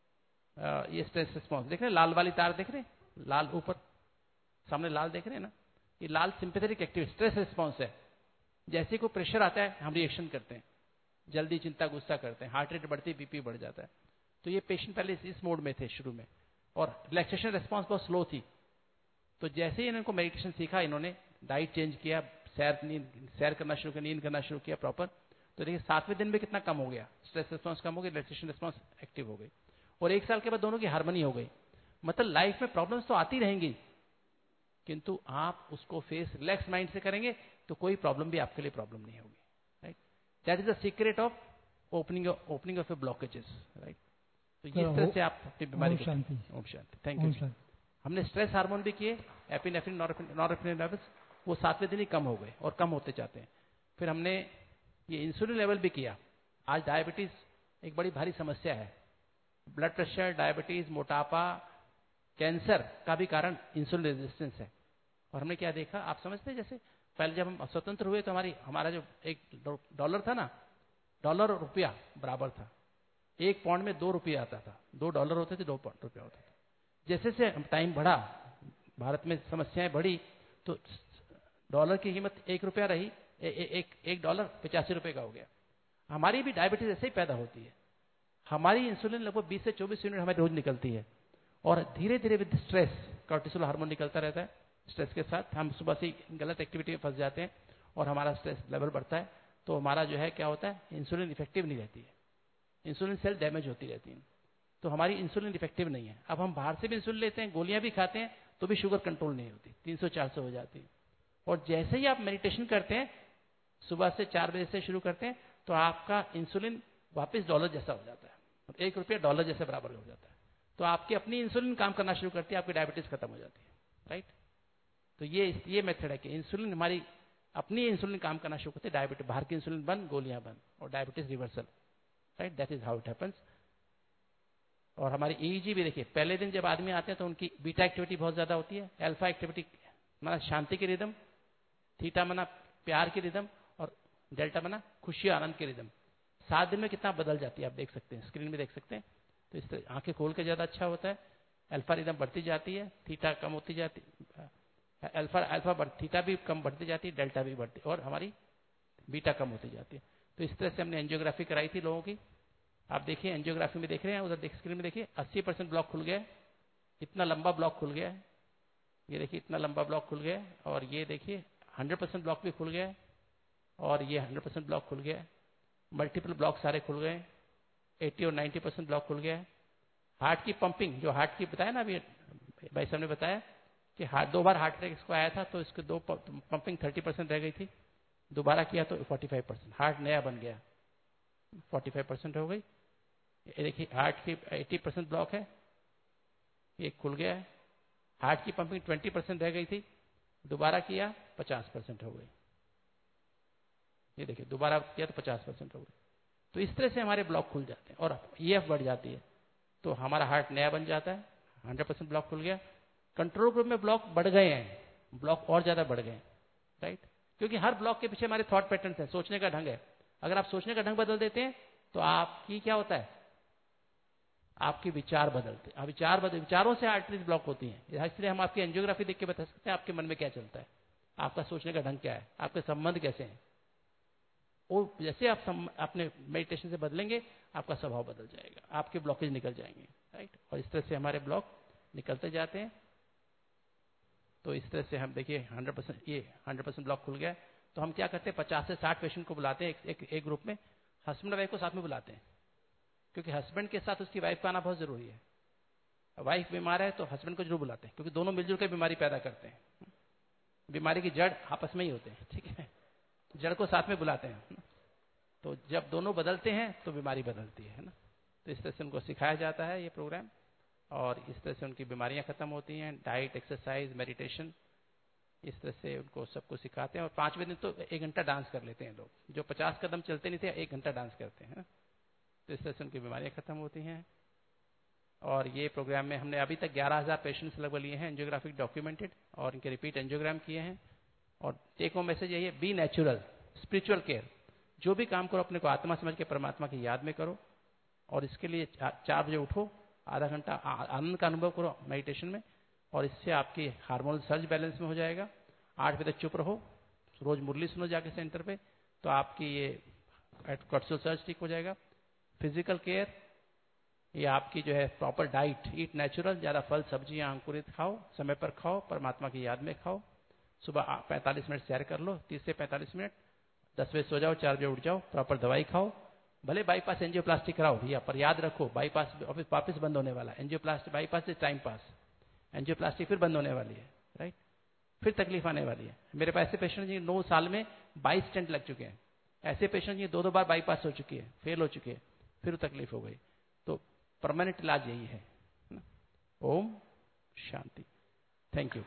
Speaker 3: आ, ये स्ट्रेस रिस्पॉन्स देख रहे हैं, लाल वाली तार देख रहे हैं, लाल ऊपर सामने लाल देख रहे हैं ना, ये लाल सिंपैथेटिक एक्टिविटी स्ट्रेस रिस्पॉन्स है। जैसे कोई प्रेशर आता है हम रिएक्शन करते हैं, जल्दी चिंता गुस्सा करते हैं, हार्ट रेट बढ़ती है, बीपी बढ़ जाता है। तो ये पेशेंट पहले इस मोड में थे शुरू में, और रिलैक्सेशन रिस्पॉन्स बहुत स्लो थी। तो जैसे ही इनको मेडिटेशन सीखा, इन्होंने डाइट चेंज किया, सैर नींद सैर करना शुरू किया, नींद करना शुरू किया प्रॉपर, तो देखिए सातवें दिन में कितना कम हो गया, स्ट्रेस रिस्पॉन्स कम हो गई, रिलैक्सेशन रिस्पॉन्स एक्टिव हो गई, और एक साल के बाद दोनों की हार्मनी हो गई। मतलब लाइफ में प्रॉब्लम्स तो आती रहेंगी, किंतु आप उसको फेस रिलैक्स माइंड से करेंगे तो कोई प्रॉब्लम भी आपके लिए प्रॉब्लम नहीं होगी, right. That is the secret of opening opening of a blockages, right. तो इस तरह से आप अपनी बीमारी को शांति। ओम शांति। Thank you. हमने स्ट्रेस हार्मोन भी किए, एपिनेफ्रिन, नॉरएपिनेफ्रिन लेवल्स, वो सातवें दिन ही कम हो गए और कम होते जाते हैं। फिर हमने ये इंसुलिन लेवल भी किया। आज डायबिटीज एक बड़ी भारी समस्या है, ब्लड प्रेशर, डायबिटीज, मोटापा, कैंसर का भी कारण इंसुलिन रेजिस्टेंस है। और हमने क्या देखा, आप समझते हैं, जैसे पहले जब हम स्वतंत्र हुए तो हमारी हमारा जो एक डॉलर था ना, डॉलर और रुपया बराबर था, एक पौंड में दो रुपया आता था, दो डॉलर होते थे, दो पौंड रुपया होता था। जैसे से टाइम बढ़ा, भारत में समस्याएं बढ़ी, तो डॉलर की कीमत एक रुपया रही, ए, ए, एक एक डॉलर पचासी रुपए का हो गया। हमारी भी डायबिटीज ऐसे ही पैदा होती है। हमारी इंसुलिन लगभग बीस से चौबीस यूनिट हमारी रोज निकलती है, और धीरे धीरे विद स्ट्रेस कॉर्टिसोल हार्मोन निकलता रहता है। स्ट्रेस के साथ हम सुबह से गलत एक्टिविटी में फंस जाते हैं और हमारा स्ट्रेस लेवल बढ़ता है, तो हमारा जो है क्या होता है, इंसुलिन इफेक्टिव नहीं रहती है, इंसुलिन सेल डैमेज होती रहती है, तो हमारी इंसुलिन इफेक्टिव नहीं है। अब हम बाहर से भी इंसुलिन लेते हैं, गोलियां भी खाते हैं, तो भी शुगर कंट्रोल नहीं होती, तीन सौ चार सौ हो जाती है। और जैसे ही आप मेडिटेशन करते हैं, सुबह से चार बजे से शुरू करते हैं, तो आपका इंसुलिन वापस डॉलर जैसा हो जाता है, एक रुपया डॉलर जैसे बराबर हो जाता है। तो आपकी अपनी इंसुलिन काम करना शुरू करती है, आपकी डायबिटीज खत्म हो जाती है, राइट। तो ये ये मेथड है कि इंसुलिन हमारी अपनी इंसुलिन काम करना शुरू करती है, डायबिटीज बाहर की इंसुलिन बंद, गोलियां बंद, और diabetes reversal, right. That is how it happens. और हमारी ईईजी भी देखिए, पहले दिन जब आदमी आते हैं तो उनकी बीटा एक्टिविटी बहुत ज्यादा होती है, अल्फा एक्टिविटी माना शांति की रिदम, थीटा माना प्यार की रिदम, और डेल्टा माना खुशी आनंद की रिदम। सात दिन में कितना बदल जाती है आप देख सकते हैं, स्क्रीन में देख सकते हैं। तो इस तरह आंखें खोल के ज्यादा अच्छा होता है, अल्फा रिदम बढ़ती जाती है, थीटा कम होती जाती, अल्फा अल्फा बढ़, थीटा भी कम बढ़ती जाती है, डेल्टा भी बढ़ती, और हमारी बीटा कम होती जाती है। तो इस तरह से हमने एंजियोग्राफी कराई थी लोगों की। आप देखिए एंजियोग्राफी में देख रहे हैं, उधर देख स्क्रीन में देखिए, अस्सी परसेंट ब्लॉक खुल गया, इतना लंबा ब्लॉक खुल गया है, ये देखिए इतना लंबा ब्लॉक खुल गया, और ये देखिए हंड्रेड परसेंट ब्लॉक भी खुल गया, और ये हंड्रेड परसेंट ब्लॉक खुल गया, मल्टीपल ब्लॉक सारे खुल गए, अस्सी और नब्बे परसेंट ब्लॉक खुल गया। हार्ट की पंपिंग, जो हार्ट की बताया ना अभी भाई साहब ने बताया कि हार्ट दो बार हार्ट अटैक इसको आया था, तो इसके दो पंपिंग तीस परसेंट रह गई थी, दोबारा किया तो पैंतालीस परसेंट, हार्ट नया बन गया, पैंतालीस परसेंट हो गई। ये देखिए हार्ट की अस्सी परसेंट ब्लॉक है, ये खुल गया है। हार्ट की पंपिंग बीस परसेंट रह गई थी, दोबारा किया पचास परसेंट हो गई, ये देखिए दोबारा किया तो पचास परसेंट हो गए। तो इस तरह से हमारे ब्लॉक खुल जाते हैं और ई एफ बढ़ जाती है, तो हमारा हार्ट नया बन जाता है, हंड्रेड परसेंट ब्लॉक खुल गया। कंट्रोल ग्रुप में ब्लॉक बढ़ गए हैं, ब्लॉक और ज्यादा बढ़ गए, राइट, क्योंकि हर ब्लॉक के पीछे हमारे थॉट पैटर्न है, सोचने का ढंग है। अगर आप सोचने का ढंग बदल देते हैं तो आपकी क्या होता है, आपके विचार बदलते हैं, विचार बदल विचारों से आर्टरीज ब्लॉक होती हैं। इसलिए हम आपकी एंजियोग्राफी देख के बता सकते हैं आपके मन में क्या चलता है, आपका सोचने का ढंग क्या है, आपके संबंध कैसे हैं। वो जैसे आप सम, अपने मेडिटेशन से बदलेंगे आपका स्वभाव बदल जाएगा, आपके ब्लॉकेज निकल जाएंगे, राइट। और इस तरह से हमारे ब्लॉक निकलते जाते हैं। तो इस तरह से हम देखिए हंड्रेड परसेंट ये हंड्रेड परसेंट ब्लॉक खुल गया। तो हम क्या करते हैं, पचास से साठ पेशेंट को बुलाते हैं एक, एक, एक ग्रुप में, हस्बैंड वाइफ को साथ में बुलाते हैं, क्योंकि हस्बैंड के साथ उसकी वाइफ का आना बहुत जरूरी है। वाइफ बीमार है तो हस्बैंड को जरूर बुलाते हैं, क्योंकि दोनों मिलजुल कर बीमारी पैदा करते हैं। बीमारी की जड़ आपस में ही होते हैं, ठीक है, जड़ को साथ में बुलाते हैं। तो जब दोनों बदलते हैं तो बीमारी बदलती है ना। तो इस तरह से उनको सिखाया जाता है ये प्रोग्राम, और इस तरह से उनकी बीमारियां खत्म होती हैं। डाइट, एक्सरसाइज, मेडिटेशन, इस तरह से उनको सबको सिखाते हैं। और पांचवें दिन तो एक घंटा डांस कर लेते हैं लोग, जो पचास कदम चलते नहीं थे एक घंटा डांस करते हैं। तो इस तरह से उनकी बीमारियां खत्म होती हैं। और ये प्रोग्राम में हमने अभी तक ग्यारह हजार पेशेंट्स लगभग लिए हैं, एंजियोग्राफिक डॉक्यूमेंटेड, और इनके रिपीट एंजियोग्राम किए हैं। और टेक होम मैसेज यही है, बी नेचुरल, स्पिरिचुअल केयर। जो भी काम करो अपने को आत्मा समझ के परमात्मा की याद में करो। और इसके लिए चार बजे उठो, आधा घंटा आनंद का अनुभव करो मेडिटेशन में, और इससे आपकी हार्मोनल सर्ज बैलेंस में हो जाएगा। आठ बजे तक चुप रहो, रोज मुरली सुनो जाके सेंटर पे, तो आपकी ये कोर्टिसोल सर्ज ठीक हो जाएगा। फिजिकल केयर, ये आपकी जो है प्रॉपर डाइट, ईट नेचुरल, ज्यादा फल सब्जियां अंकुरित खाओ, समय पर खाओ, परमात्मा की याद में खाओ। सुबह पैंतालीस मिनट सैर कर लो, तीस से पैंतालीस मिनट, दस बजे सो जाओ, चार बजे उठ जाओ, प्रॉपर दवाई खाओ। भले बाईपास एंजियोप्लास्टी कराओ भैया, पर याद रखो बाईपास ऑफिस वापस बंद होने वाला है। एंजियोप्लास्टी बाईपास से टाइम पास, एंजियोप्लास्टी फिर बंद होने वाली है, राइट, फिर तकलीफ आने वाली है। मेरे पास ऐसे पेशेंट जी नौ साल में बाईस स्टेंट लग चुके हैं, ऐसे पेशेंट जी दो दो बार बाईपास हो चुकी है, फेल हो चुके हैं, फिर तकलीफ हो गई। तो परमानेंट इलाज यही है। ओम शांति। Thank you.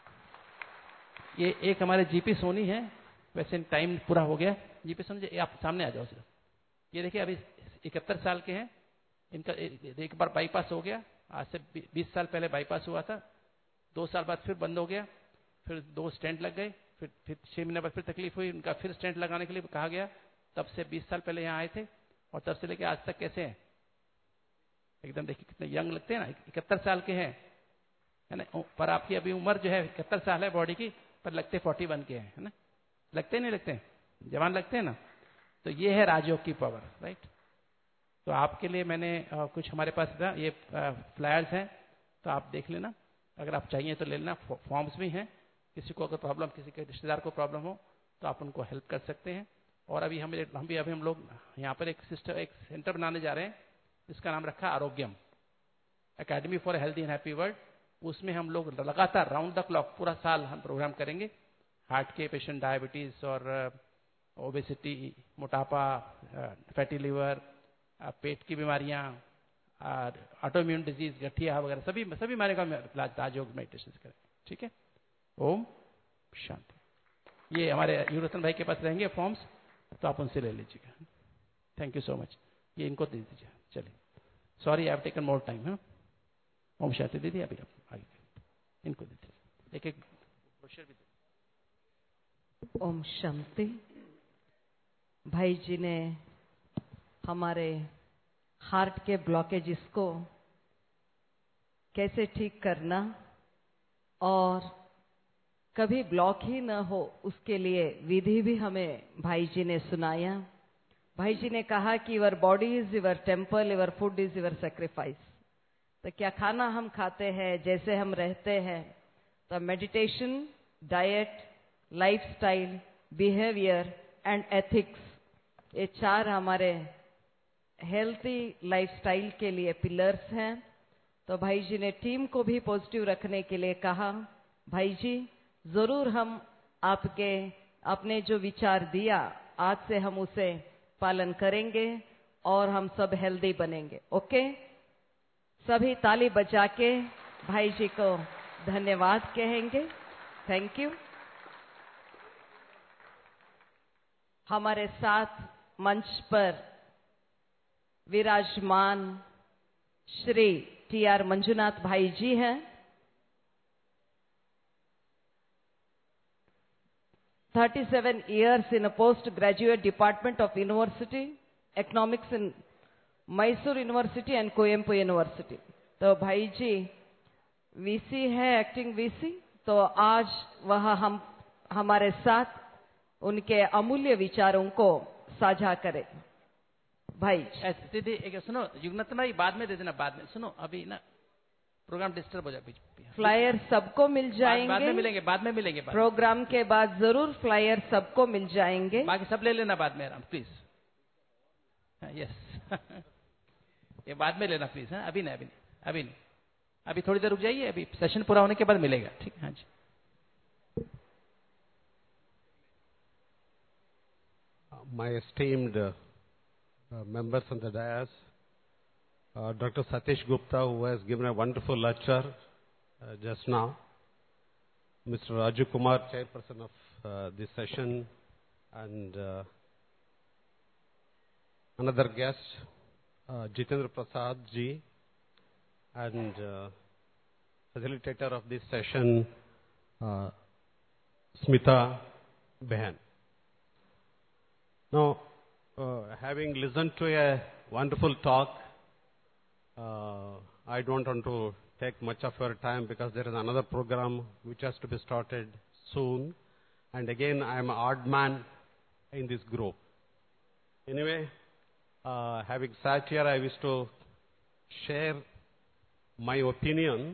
Speaker 3: ये एक हमारे जीपी सोनी है, वैसे टाइम पूरा हो गया। जीपी सोनी जी आप सामने आ जाओ सिर्फ। ये देखिए अभी इकहत्तर साल के हैं, इनका एक बार बाईपास हो गया, आज से बीस साल पहले बाईपास हुआ था, दो साल बाद फिर बंद हो गया, फिर दो स्टेंट लग गए, फिर फिर छह महीने बाद फिर तकलीफ हुई, उनका फिर स्टेंट लगाने के लिए कहा गया। तब से बीस साल पहले यहाँ आए थे, और तब से लेके आज तक कैसे हैं, एकदम देखिए कितने यंग लगते हैं ना, इकहत्तर साल के हैं, है ना। पर आपकी अभी उम्र जो है इकहत्तर साल है बॉडी की, पर लगते फोर्टी वन के हैं, है ना, लगते नहीं लगते, जवान लगते हैं ना। तो ये है राजयोग की पावर, राइट। तो आपके लिए मैंने आ, कुछ हमारे पास था, ये फ्लायर्स हैं, तो आप देख लेना, अगर आप चाहिए तो ले लेना। फॉर्म्स भी हैं, किसी को अगर प्रॉब्लम, किसी के रिश्तेदार को प्रॉब्लम हो तो आप उनको हेल्प कर सकते हैं। और अभी हम हम भी अभी हम लोग यहाँ पर एक सिस्टम, एक सेंटर बनाने जा रहे हैं, इसका नाम रखा Arogyam, academy for healthy and happy world. उसमें हम लोग लगातार राउंड द क्लॉक पूरा साल हम प्रोग्राम करेंगे। हार्ट के पेशेंट, डायबिटीज और ओबेसिटी, मोटापा, फैटी लिवर, पेट की बीमारियां, ऑटोइम्यून डिजीज, गठिया वगैरह, सभी सभी बीमारियों का इलाज राजयोग मेडिटेशन करें, ठीक है। ओम शांति। ये हमारे युवरतन भाई के पास रहेंगे फॉर्म्स, तो आप उनसे ले लीजिएगा। Thank you so much. ये इनको दे दीजिए। चलिए, sorry I have taken more time. है ओम शांति दीदी, अभी आप आगे इनको दे दीजिए, एक एक ब्रोशर भी दे।
Speaker 1: ओम शांति। भाई जी ने हमारे हार्ट के ब्लॉकेजेस को कैसे ठीक करना और कभी ब्लॉक ही न हो उसके लिए विधि भी हमें भाई जी ने सुनाया। भाई जी ने कहा कि your body is your temple, your food is your sacrifice. तो क्या खाना हम खाते हैं, जैसे हम रहते हैं, तो meditation, diet, lifestyle, behaviour and ethics, ये चार हमारे हेल्थी लाइफस्टाइल के लिए पिलर्स हैं। तो भाई जी ने टीम को भी पॉजिटिव रखने के लिए कहा, भाई जी जरूर हम आपके आपने जो विचार दिया आज से हम उसे पालन करेंगे और हम सब हेल्दी बनेंगे। ओके, सभी ताली बजा के भाई जी को धन्यवाद कहेंगे। Thank you. हमारे साथ मंच पर विराजमान श्री टी आर मंजुनाथ भाई जी हैं। thirty-seven years in a postgraduate department of University, Economics in Mysore University and Coimbatore University. तो भाई जी वीसी है, एक्टिंग वीसी, तो आज वह हम हमारे साथ उनके अमूल्य विचारों को साझा करें। भाई
Speaker 3: दीदी एक सुनो, युगनाथ भाई बाद में दे देना, बाद में सुनो, अभी ना प्रोग्राम डिस्टर्ब हो जाए।
Speaker 1: फ्लायर सबको मिल जाएंगे,
Speaker 3: बाद में मिलेंगे, बाद में मिलेंगे, बाद
Speaker 1: प्रोग्राम के बाद जरूर फ्लायर सबको मिल जाएंगे।
Speaker 3: बाकी सब ले लेना बाद में, आराम प्लीज। यस ये बाद में लेना प्लीज। हाँ अभी नहीं, अभी नहीं, अभी नहीं, अभी थोड़ी देर रुक जाइए, अभी सेशन पूरा होने के बाद मिलेगा। ठीक है, हाँ जी।
Speaker 5: My esteemed uh, uh, members on the dais, uh, Doctor Satish Gupta, who has given a wonderful lecture uh, just now, Mister Raju Kumar, chairperson of uh, this session, and uh, another guest, uh, Jitendra Prasad ji, and uh, facilitator of this session, uh, Smita Behan. Now, uh, having listened to a wonderful talk, uh, I don't want to take much of your time because there is another program which has to be started soon. And again, I am an odd man in this group. Anyway, uh, having sat here, I wish to share my opinion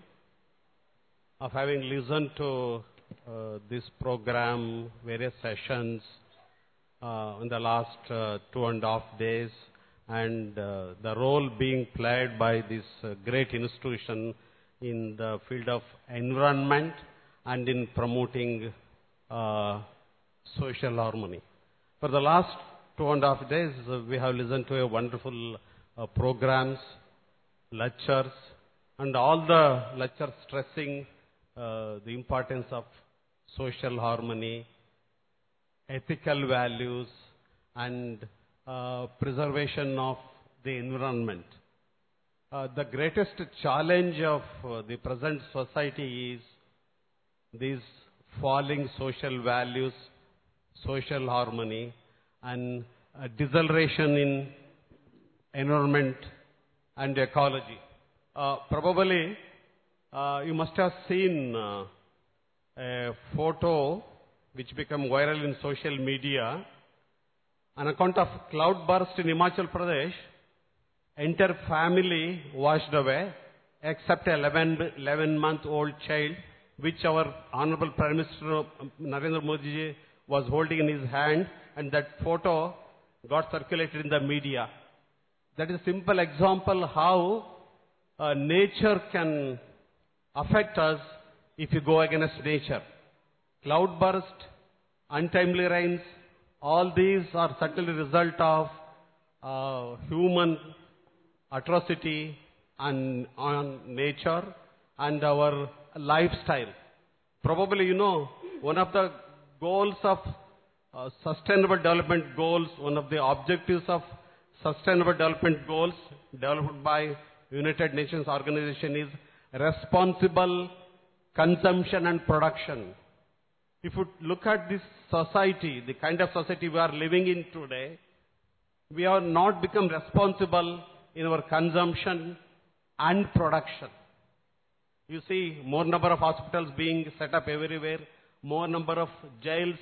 Speaker 5: of having listened to uh, this program, various sessions, Uh, in the last uh, two and a half days, and uh, the role being played by this uh, great institution in the field of environment and in promoting uh, social harmony. For the last two and a half days, uh, we have listened to a wonderful uh, programs, lectures, and all the lectures stressing uh, the importance of social harmony, ethical values, and uh, preservation of the environment. Uh, the greatest challenge of uh, the present society is these falling social values, social harmony, and uh, deceleration in environment and ecology. Uh, probably uh, you must have seen uh, a photo which became viral in social media. On account of cloud burst in Himachal Pradesh, entire family washed away, except a eleven-month-old child, which our Honorable Prime Minister Narendra Modi ji was holding in his hand, and that photo got circulated in the media. That is a simple example how uh, nature can affect us if you go against nature. Cloudburst, untimely rains, all these are certainly result of uh, human atrocity and on nature and our lifestyle. Probably, you know, one of the goals of uh, sustainable development goals, one of the objectives of sustainable development goals developed by United Nations Organization is responsible consumption and production. If you look at this society, the kind of society we are living in today, we have not become responsible in our consumption and production. You see more number of hospitals being set up everywhere, more number of jails,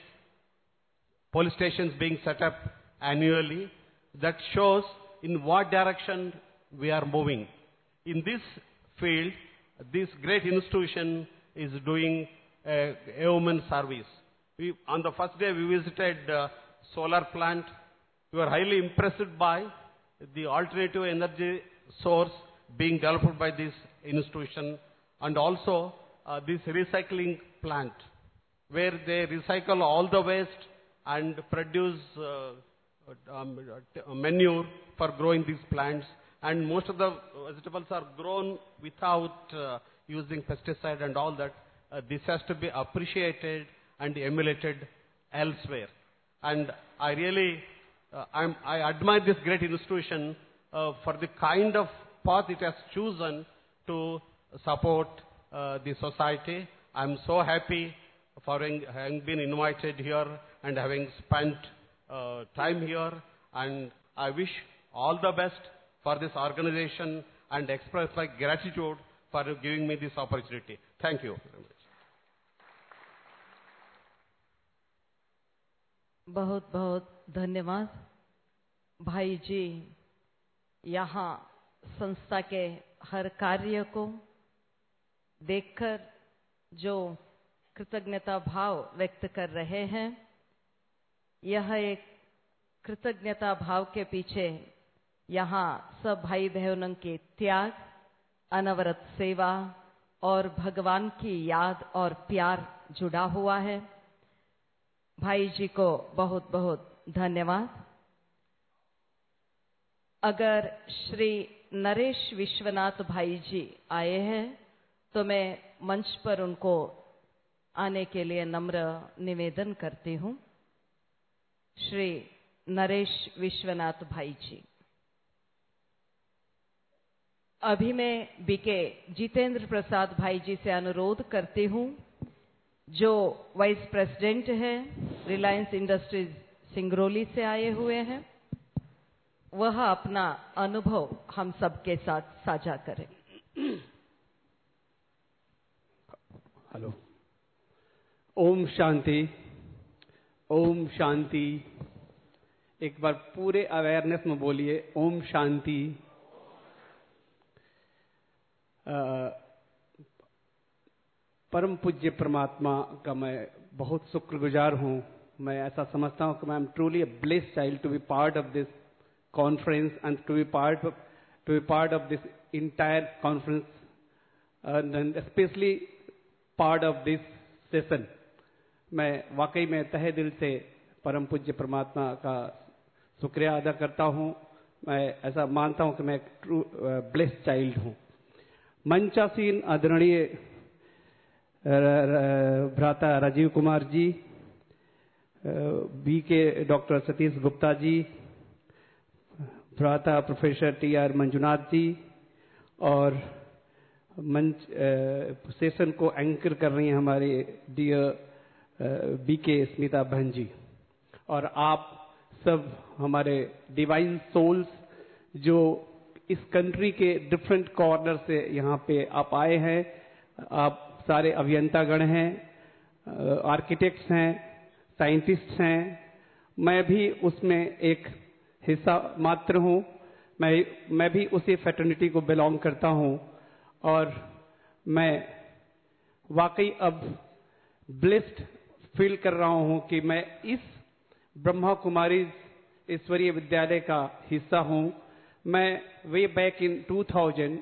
Speaker 5: police stations being set up annually. That shows in what direction we are moving. In this field, this great institution is doing a human service. We, on the first day we visited uh, solar plant. We were highly impressed by the alternative energy source being developed by this institution, and also uh, this recycling plant where they recycle all the waste and produce uh, um, manure for growing these plants, and most of the vegetables are grown without uh, using pesticide and all that. Uh, this has to be appreciated and emulated elsewhere. And I really, uh, I'm, I admire this great institution uh, for the kind of path it has chosen to support uh, the society. I'm so happy for having, having been invited here and having spent uh, time here. And I wish all the best for this organization and express my gratitude for giving me this opportunity. Thank you very much.
Speaker 1: बहुत बहुत धन्यवाद भाई जी। यहाँ संस्था के हर कार्य को देखकर जो कृतज्ञता भाव व्यक्त कर रहे हैं, यह एक कृतज्ञता भाव के पीछे यहाँ सब भाई बहनों के त्याग, अनवरत सेवा और भगवान की याद और प्यार जुड़ा हुआ है। भाई जी को बहुत बहुत धन्यवाद। अगर श्री नरेश विश्वनाथ भाई जी आए हैं तो मैं मंच पर उनको आने के लिए नम्र निवेदन करती हूँ। श्री नरेश विश्वनाथ भाई जी। अभी मैं बीके जितेंद्र प्रसाद भाई जी से अनुरोध करती हूँ, जो वाइस प्रेसिडेंट हैं रिलायंस इंडस्ट्रीज सिंगरौली से आए हुए हैं, वह अपना अनुभव हम सबके साथ साझा करें।
Speaker 6: हेलो, ओम शांति, ओम शांति। एक बार पूरे अवेयरनेस में बोलिए, ओम शांति। परम पूज्य परमात्मा का मैं बहुत शुक्रगुजार हूँ। मैं ऐसा समझता हूँ कि मैं am truly a blessed child to be part of this conference and to be part to be part of this entire conference and specially part of this session. मैं वाकई में तहे दिल से परम पूज्य परमात्मा का शुक्रिया अदा करता हूँ। मैं ऐसा मानता हूँ कि मैं एक ट्रू ब्लेस्ड चाइल्ड हूँ। मंचासीन आदरणीय भ्राता Rajiv Kumar ji, B K doctor Satish Gupta ji, भ्राता professor T R Manjunath ji, और मंच सेशन को एंकर कर रही हैं हमारे डियर बी के स्मिता बहन जी, और आप सब हमारे डिवाइन सोल्स जो इस कंट्री के डिफरेंट कॉर्नर से यहाँ पे आप आए हैं। आप सारे अभियंतागण हैं, आर्किटेक्ट्स हैं, साइंटिस्ट्स हैं। मैं भी उसमें एक हिस्सा मात्र हूँ। मैं मैं भी उसी फ्रेटर्निटी को बिलोंग करता हूँ, और मैं वाकई अब ब्लेस्ड फील कर रहा हूँ कि मैं इस ब्रह्मा कुमारी ईश्वरीय विद्यालय का हिस्सा हूँ। मैं way back in two thousand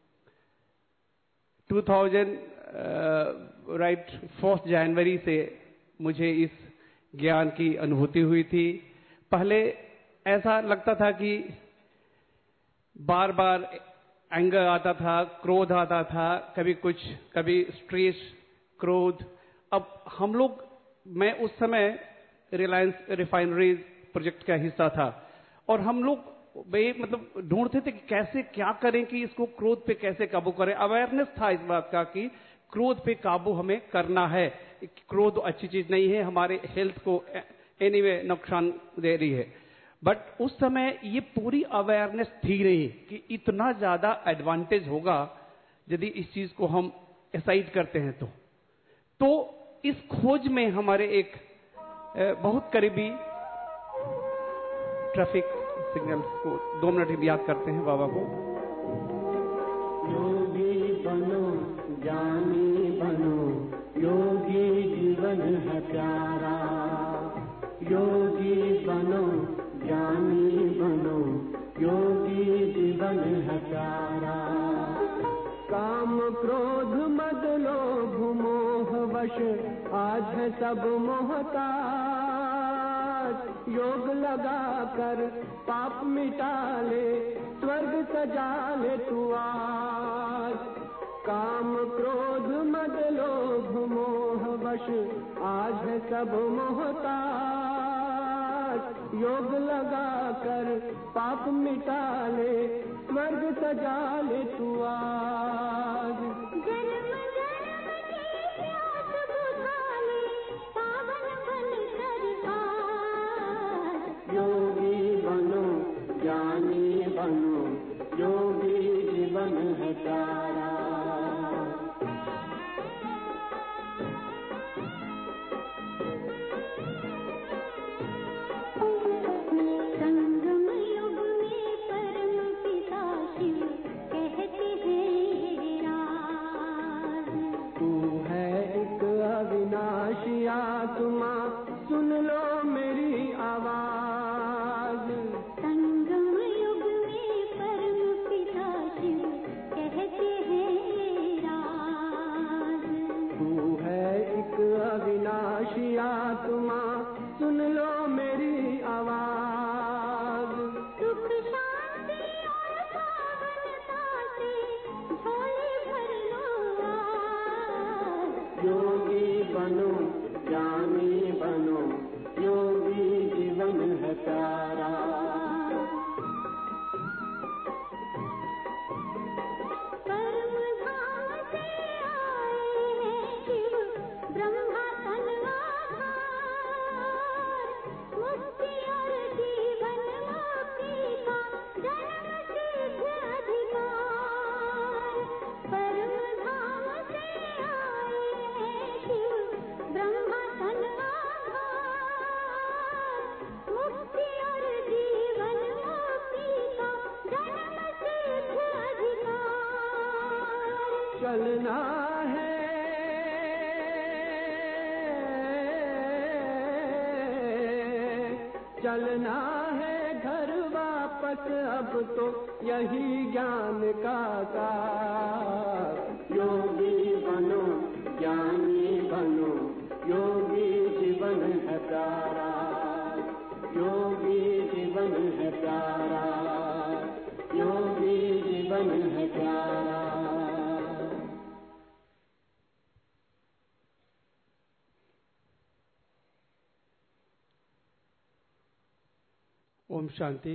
Speaker 6: two thousand right first जनवरी से मुझे इस ज्ञान की अनुभूति हुई थी। पहले ऐसा लगता था कि बार बार एंगर आता था, क्रोध आता था, कभी कुछ, कभी स्ट्रेस, क्रोध। अब हम लोग, मैं उस समय रिलायंस रिफाइनरी प्रोजेक्ट का हिस्सा था, और हम लोग भाई मतलब ढूंढते थे कि कैसे क्या करें कि इसको क्रोध पे कैसे काबू करें। अवेयरनेस था इस बात का कि क्रोध पे काबू हमें करना है। क्रोध अच्छी चीज नहीं है, हमारे हेल्थ को एनीवे नुकसान दे रही है। बट उस समय ये पूरी अवेयरनेस थी नहीं कि इतना ज्यादा एडवांटेज होगा यदि इस चीज को हम एक्साइट करते हैं। तो तो इस खोज में हमारे एक बहुत करीबी ट्रैफिक सिग्नल्स को दो मिनट याद करते हैं बाबा को।
Speaker 2: योगी बनो ज्ञानी बनो, योगी जीवन है प्यारा। योगी बनो ज्ञानी बनो, योगी जीवन है प्यारा। काम क्रोध मद लोभ मोह वश आज है सब मोहताज। योग लगा कर पाप मिटा ले, स्वर्ग सजा ले तू आज। काम क्रोध मद लोभ मोह वश आज है सब मोहताज। योग लगा कर पाप मिटा ले, स्वर्ग सजा ले तू आज।
Speaker 7: जन्म जन्म की प्यास बुझा ले, पावन बन कर आज।
Speaker 2: योगी बनो ज्ञानी बनो, योगी जीवन है प्यारा।
Speaker 7: संगम युग में परम पिता शिव कहते हैं राज।
Speaker 2: तू है एक अविनाशी आत्मा, सुन लो मेरी आवाज।
Speaker 7: संगम युग में परम पिता शिव कहते हैं राज।
Speaker 2: तू है एक अविनाशी आत्मा, सुन लो मेरी आवाज।
Speaker 7: सुख शांति और पावनता से झोली भर लो आज।
Speaker 2: योगी बनो ज्ञानी बनो, योगी जीवन है प्यारा।
Speaker 7: परम धाम से आए हैं शिव ब्रह्मा तन आधार। मुक्ति और जीवन मुक्ति का जन्म सिद्ध अधिकार। परम धाम से आए हैं शिव ब्रह्मा तन आधार। मुक्ति और जीवन मुक्ति का जन्म सिद्ध अधिकार।
Speaker 2: चलना है चलना है घर वापस, अब तो यही ज्ञान का सार। योगी बनो ज्ञानी बनो, योगी जीवन है प्यारा। योगी जीवन है प्यारा, योगी जीवन है प्यारा।
Speaker 6: ओम शांति।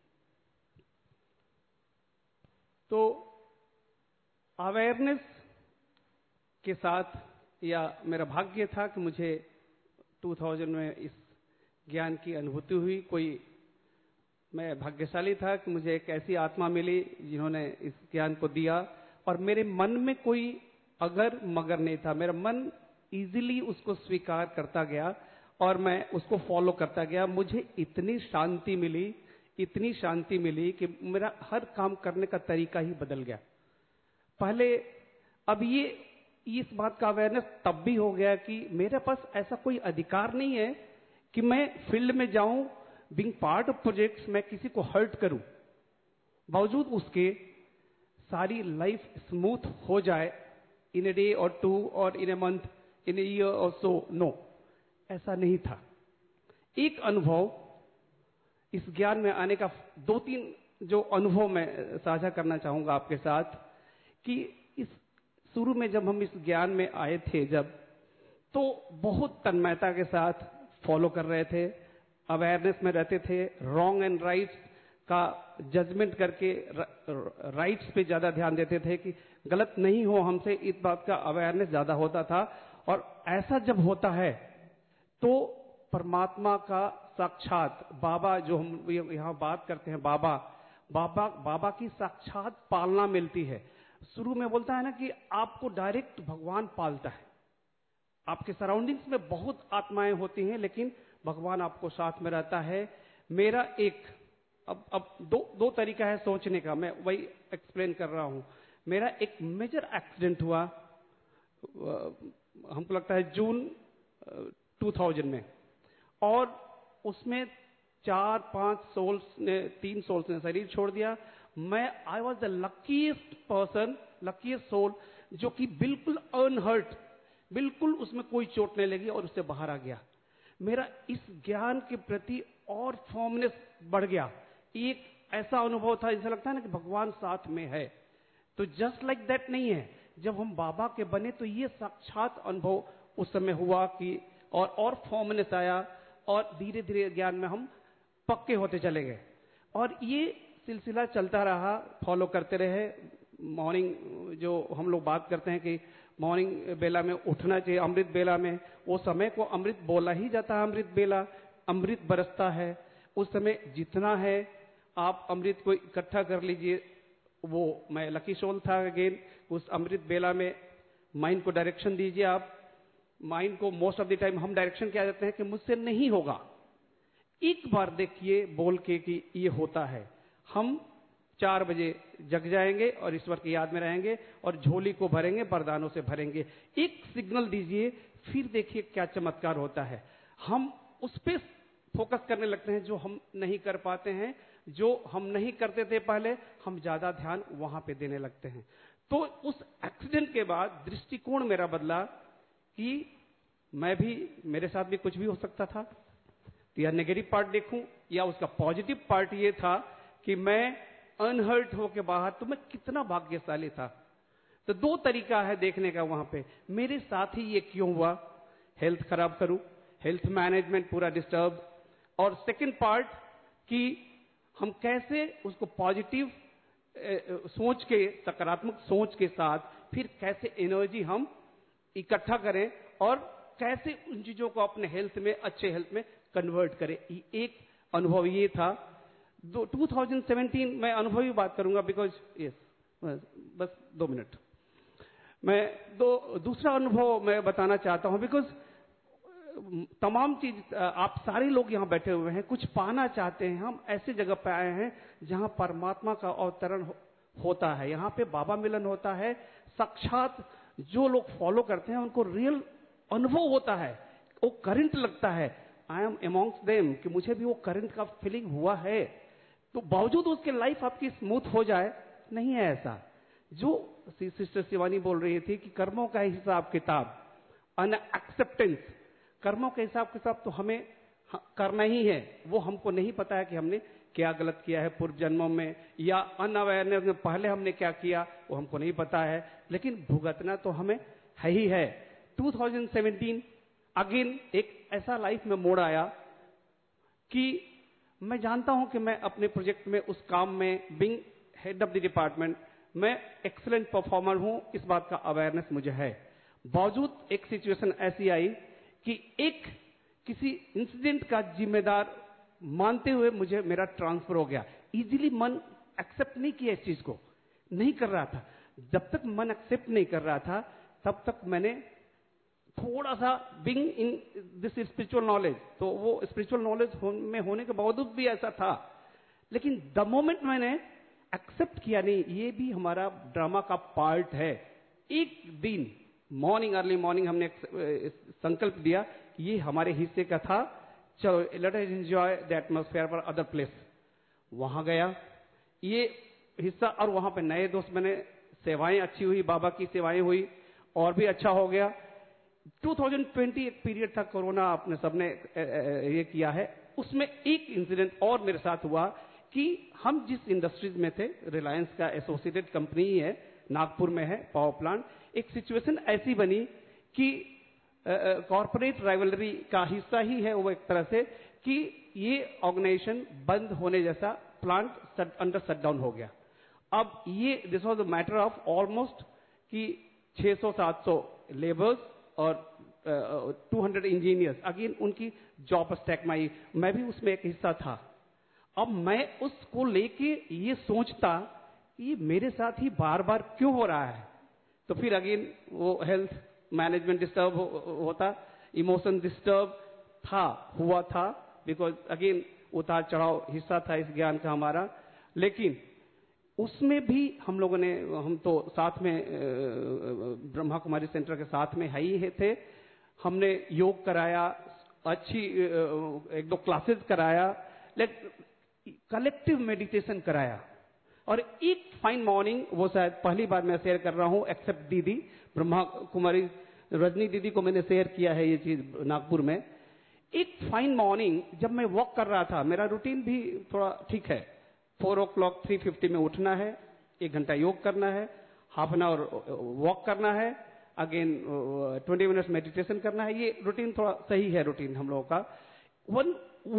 Speaker 6: तो अवेयरनेस के साथ, या मेरा भाग्य था कि मुझे दो हज़ार में इस ज्ञान की अनुभूति हुई। कोई मैं भाग्यशाली था कि मुझे एक ऐसी आत्मा मिली जिन्होंने इस ज्ञान को दिया, और मेरे मन में कोई अगर मगर नहीं था। मेरा मन इजीली उसको स्वीकार करता गया और मैं उसको फॉलो करता गया। मुझे इतनी शांति मिली, इतनी शांति मिली कि मेरा हर काम करने का तरीका ही बदल गया। पहले अब ये इस बात का अवेयरनेस तब भी हो गया कि मेरे पास ऐसा कोई अधिकार नहीं है कि मैं फील्ड में जाऊं, बीइंग पार्ट ऑफ प्रोजेक्ट्स, मैं किसी को हर्ट करूं। बावजूद उसके सारी लाइफ स्मूथ हो जाए इन ए डे और टू और इन a month, in a year और सो। नो, ऐसा नहीं था। एक अनुभव, इस ज्ञान में आने का दो तीन जो अनुभव मैं साझा करना चाहूंगा आपके साथ, कि इस शुरू में जब हम इस ज्ञान में आए थे, जब तो बहुत तन्मयता के साथ फॉलो कर रहे थे, अवेयरनेस में रहते थे, रॉन्ग एंड राइट्स का जजमेंट करके राइट्स पे ज्यादा ध्यान देते थे कि गलत नहीं हो हमसे, इस बात का अवेयरनेस ज्यादा होता था। और ऐसा जब होता है तो परमात्मा का साक्षात बाबा, जो हम यहाँ बात करते हैं, बाबा बाबा बाबा की साक्षात पालना मिलती है। शुरू में बोलता है ना कि आपको डायरेक्ट भगवान पालता है। आपके सराउंडिंग्स में बहुत आत्माएं होती हैं, लेकिन भगवान आपको साथ में रहता है। मेरा एक अब अब दो दो तरीका है सोचने का, मैं वही एक्सप्लेन कर रहा हूं। मेरा एक मेजर एक्सीडेंट हुआ, हमको लगता है जून दो हज़ार में, और उसमें चार पांच सोल्स ने, तीन सोल्स ने शरीर छोड़ दिया। मैं I was the luckiest person, luckiest soul, जो कि बिल्कुल अनहर्ट, बिल्कुल उसमें कोई चोट नहीं लगी और उससे बाहर आ गया। मेरा इस ज्ञान के प्रति और फॉर्मनेस बढ़ गया। एक ऐसा अनुभव था जैसा लगता है ना कि भगवान साथ में है। तो जस्ट लाइक दैट नहीं है, जब हम बाबा के बने तो ये साक्षात अनुभव उस समय हुआ कि और और फॉर्मनेस आया, और धीरे धीरे ज्ञान में हम पक्के होते चले गए और ये सिलसिला चलता रहा, फॉलो करते रहे। मॉर्निंग जो हम लोग बात करते हैं कि मॉर्निंग बेला में उठना चाहिए, अमृत बेला में, वो समय को अमृत बोला ही जाता है। अमृत बेला, अमृत बरसता है, उस समय जितना है आप अमृत को इकट्ठा कर लीजिए। वो मैं लकी सोल था अगेन, उस अमृत बेला में माइंड को डायरेक्शन दीजिए। आप माइंड को मोस्ट ऑफ द टाइम हम डायरेक्शन क्या देते हैं कि मुझसे नहीं होगा, एक बार देखिए बोल के कि ये होता है। हम चार बजे जग जाएंगे और ईश्वर की याद में रहेंगे और झोली को भरेंगे, वरदानों से भरेंगे। एक सिग्नल दीजिए, फिर देखिए क्या चमत्कार होता है। हम उस पर फोकस करने लगते हैं जो हम नहीं कर पाते हैं, जो हम नहीं करते थे पहले, हम ज्यादा ध्यान वहां पे देने लगते हैं। तो उस एक्सीडेंट के बाद दृष्टिकोण मेरा बदला कि मैं भी, मेरे साथ भी कुछ भी हो सकता था, तो या नेगेटिव पार्ट देखूं या उसका पॉजिटिव पार्ट ये था कि मैं अनहर्ट होके बाहर, तो मैं कितना भाग्यशाली था। तो दो तरीका है देखने का वहां पे, मेरे साथ ही ये क्यों हुआ, हेल्थ खराब करूं, हेल्थ मैनेजमेंट पूरा डिस्टर्ब, और सेकंड पार्ट कि हम कैसे उसको पॉजिटिव सोच के, सकारात्मक सोच के साथ फिर कैसे एनर्जी हम इकट्ठा करें और कैसे उन चीजों को अपने हेल्थ में, अच्छे हेल्थ में कन्वर्ट करें। एक अनुभव ये था। दो टू थाउजेंड सेवेंटीन मैं अनुभवी बात करूंगा बिकॉज यस बस दो मिनट मैं दो दूसरा अनुभव मैं बताना चाहता हूं बिकॉज तमाम चीज आप सारे लोग यहां बैठे हुए हैं, कुछ पाना चाहते हैं। हम ऐसी जगह पे आए हैं जहां परमात्मा का अवतरण हो, होता है, यहाँ पे बाबा मिलन होता है। साक्षात जो लोग फॉलो करते हैं उनको रियल अनुभव होता है, वो करंट लगता है। आई एम अमॉन्ग्स देम, कि मुझे भी वो करंट का फीलिंग हुआ है। तो बावजूद उसके लाइफ आपकी स्मूथ हो जाए, नहीं है ऐसा। जो सिस्टर शिवानी बोल रही थी कि कर्मों का हिसाब किताब, अन एक्सेप्टेंस, कर्मों के हिसाब किताब तो हमें करना ही है। वो हमको नहीं पता है कि हमने क्या गलत किया है पूर्व जन्मों में, या अनअवेयरनेस में पहले हमने क्या किया वो हमको नहीं पता है, लेकिन भुगतना तो हमें है ही है। टू थाउजेंड सेवेंटीन अगेन एक ऐसा लाइफ में मोड़ आया कि मैं जानता हूं कि मैं अपने प्रोजेक्ट में, उस काम में, being head of the department, मैं एक्सीलेंट परफॉर्मर हूं, इस बात का अवेयरनेस मुझे है। बावजूद एक सिचुएशन ऐसी आई कि एक किसी इंसिडेंट का जिम्मेदार मानते हुए मुझे मेरा ट्रांसफर हो गया। इजीली मन एक्सेप्ट नहीं किया, इस चीज को नहीं कर रहा था। जब तक मन एक्सेप्ट नहीं कर रहा था तब तक मैंने थोड़ा सा being in this spiritual knowledge, तो वो स्पिरिचुअल नॉलेज हो, में होने के बावजूद भी ऐसा था। लेकिन द मोमेंट मैंने एक्सेप्ट किया, नहीं ये भी हमारा ड्रामा का पार्ट है। एक दिन मॉर्निंग, अर्ली मॉर्निंग हमने संकल्प दिया, ये हमारे हिस्से का था, चलो let us enjoy the atmosphere for other place. वहां गया ये हिस्सा, और वहां पे नए दोस्त बने, सेवाएं अच्छी हुई, बाबा की सेवाएं हुई और भी अच्छा हो गया। टू थाउजेंड ट्वेंटी एक पीरियड था, कोरोना आपने सबने ये किया है, उसमें एक इंसिडेंट और मेरे साथ हुआ कि हम जिस इंडस्ट्रीज में थे, रिलायंस का एसोसिएटेड कंपनी ही है, नागपुर में है पावर प्लांट। एक सिचुएशन ऐसी बनी कि कॉर्पोरेट राइवलरी का हिस्सा ही है वो एक तरह से, कि ये ऑर्गेनाइजेशन बंद होने जैसा, प्लांट अंडर शटडाउन हो गया। अब ये this was a matter of almost कि छह सौ सात सौ लेबर्स और टू हंड्रेड इंजीनियर्स, अगेन उनकी जॉब स्टैक में आई, मैं भी उसमें एक हिस्सा था। अब मैं उसको लेके ये सोचता कि ये मेरे साथ ही बार बार क्यों हो रहा है, तो फिर अगेन वो हेल्थ मैनेजमेंट डिस्टर्ब हो, होता, इमोशन डिस्टर्ब था, हुआ था, बिकॉज अगेन उतार चढ़ाव हिस्सा था इस ज्ञान का हमारा। लेकिन उसमें भी हम लोगों ने, हम तो साथ में ब्रह्मा कुमारी सेंटर के साथ में है ही थे, हमने योग कराया, अच्छी एक दो क्लासेस कराया, कलेक्टिव मेडिटेशन कराया। और एक फाइन मॉर्निंग, वो शायद पहली बार मैं शेयर कर रहा हूं, एक्सेप्ट दीदी ब्रह्मा कुमारी रजनी दीदी को मैंने शेयर किया है ये चीज नागपुर में। एक फाइन मॉर्निंग जब मैं वॉक कर रहा था, मेरा रूटीन भी थोड़ा ठीक है, four o'clock three fifty में उठना है, एक घंटा योग करना है, हाफ एन आवर वॉक करना है, अगेन ट्वेंटी मिनट्स मेडिटेशन करना है। ये रूटीन थोड़ा सही है, रूटीन हम लोगों का। वन वो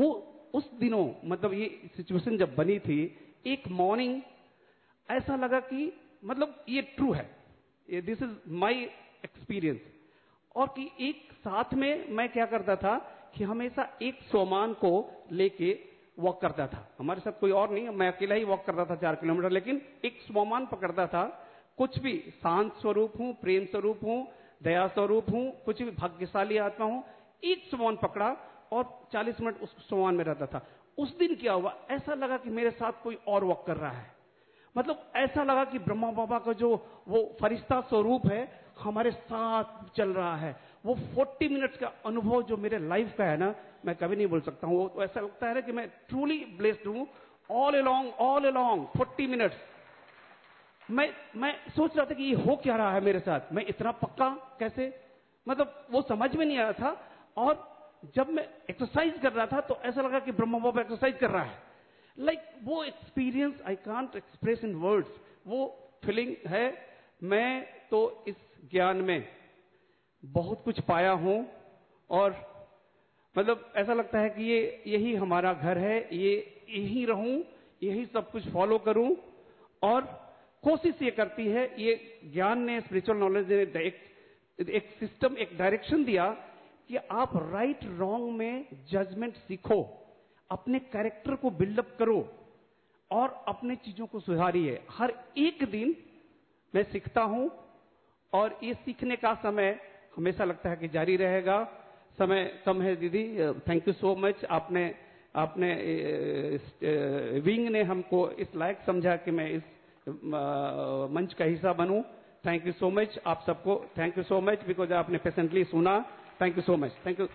Speaker 6: उस दिनों मतलब ये सिचुएशन जब बनी थी, एक मॉर्निंग ऐसा लगा कि मतलब ये ट्रू है, ये दिस इज माय एक्सपीरियंस। और कि एक साथ में मैं क्या करता था कि हमेशा एक सोमान को लेके वॉक करता था। हमारे साथ कोई और नहीं, मैं अकेला ही वॉक करता था चार किलोमीटर, लेकिन एक सोमान पकड़ता था। कुछ भी शांत स्वरूप हूं, प्रेम स्वरूप हूं, दया स्वरूप हूं, कुछ भी भाग्यशाली आत्मा हूं, एक सोमान पकड़ा और चालीस मिनट उस सोमान में रहता था। उस दिन क्या हुआ, ऐसा लगा कि मेरे साथ कोई और वॉक कर रहा है। मतलब ऐसा लगा कि ब्रह्मा बाबा का जो वो फरिश्ता स्वरूप है हमारे साथ चल रहा है। वो चालीस मिनट्स का अनुभव जो मेरे लाइफ का है ना, मैं कभी नहीं बोल सकता हूँ। वो तो ऐसा लगता है ना कि मैं ट्रूली ब्लेस्ड हूँ। ऑल अलोंग ऑल अलोंग चालीस मिनट्स मैं मैं सोच रहा था कि ये हो क्या रहा है मेरे साथ, मैं इतना पक्का कैसे, मतलब वो समझ में नहीं आया था। और जब मैं एक्सरसाइज कर रहा था तो ऐसा लगा कि ब्रह्मा बाबा एक्सरसाइज कर रहा है। लाइक like, वो experience I can't express in words, वो फीलिंग है। मैं तो इस ज्ञान में बहुत कुछ पाया हूं और मतलब ऐसा लगता है कि ये यही हमारा घर है, ये यही रहूं, यही सब कुछ फॉलो करूं। और कोशिश ये करती है, ये ज्ञान ने, स्पिरिचुअल नॉलेज ने एक, एक सिस्टम, एक डायरेक्शन दिया कि आप राइट रॉन्ग में जजमेंट सीखो, अपने कैरेक्टर को बिल्डअप करो और अपने चीजों को सुधारिए। हर एक दिन मैं सीखता हूं और ये सीखने का समय हमेशा लगता है कि जारी रहेगा। समय कम है दीदी, थैंक यू सो मच। आपने आपने विंग ने हमको इस लायक समझा कि मैं इस मंच का हिस्सा बनूं। थैंक यू सो मच आप सबको, thank you so much because आपने पेशेंटली सुना। Thank you so much, thank you.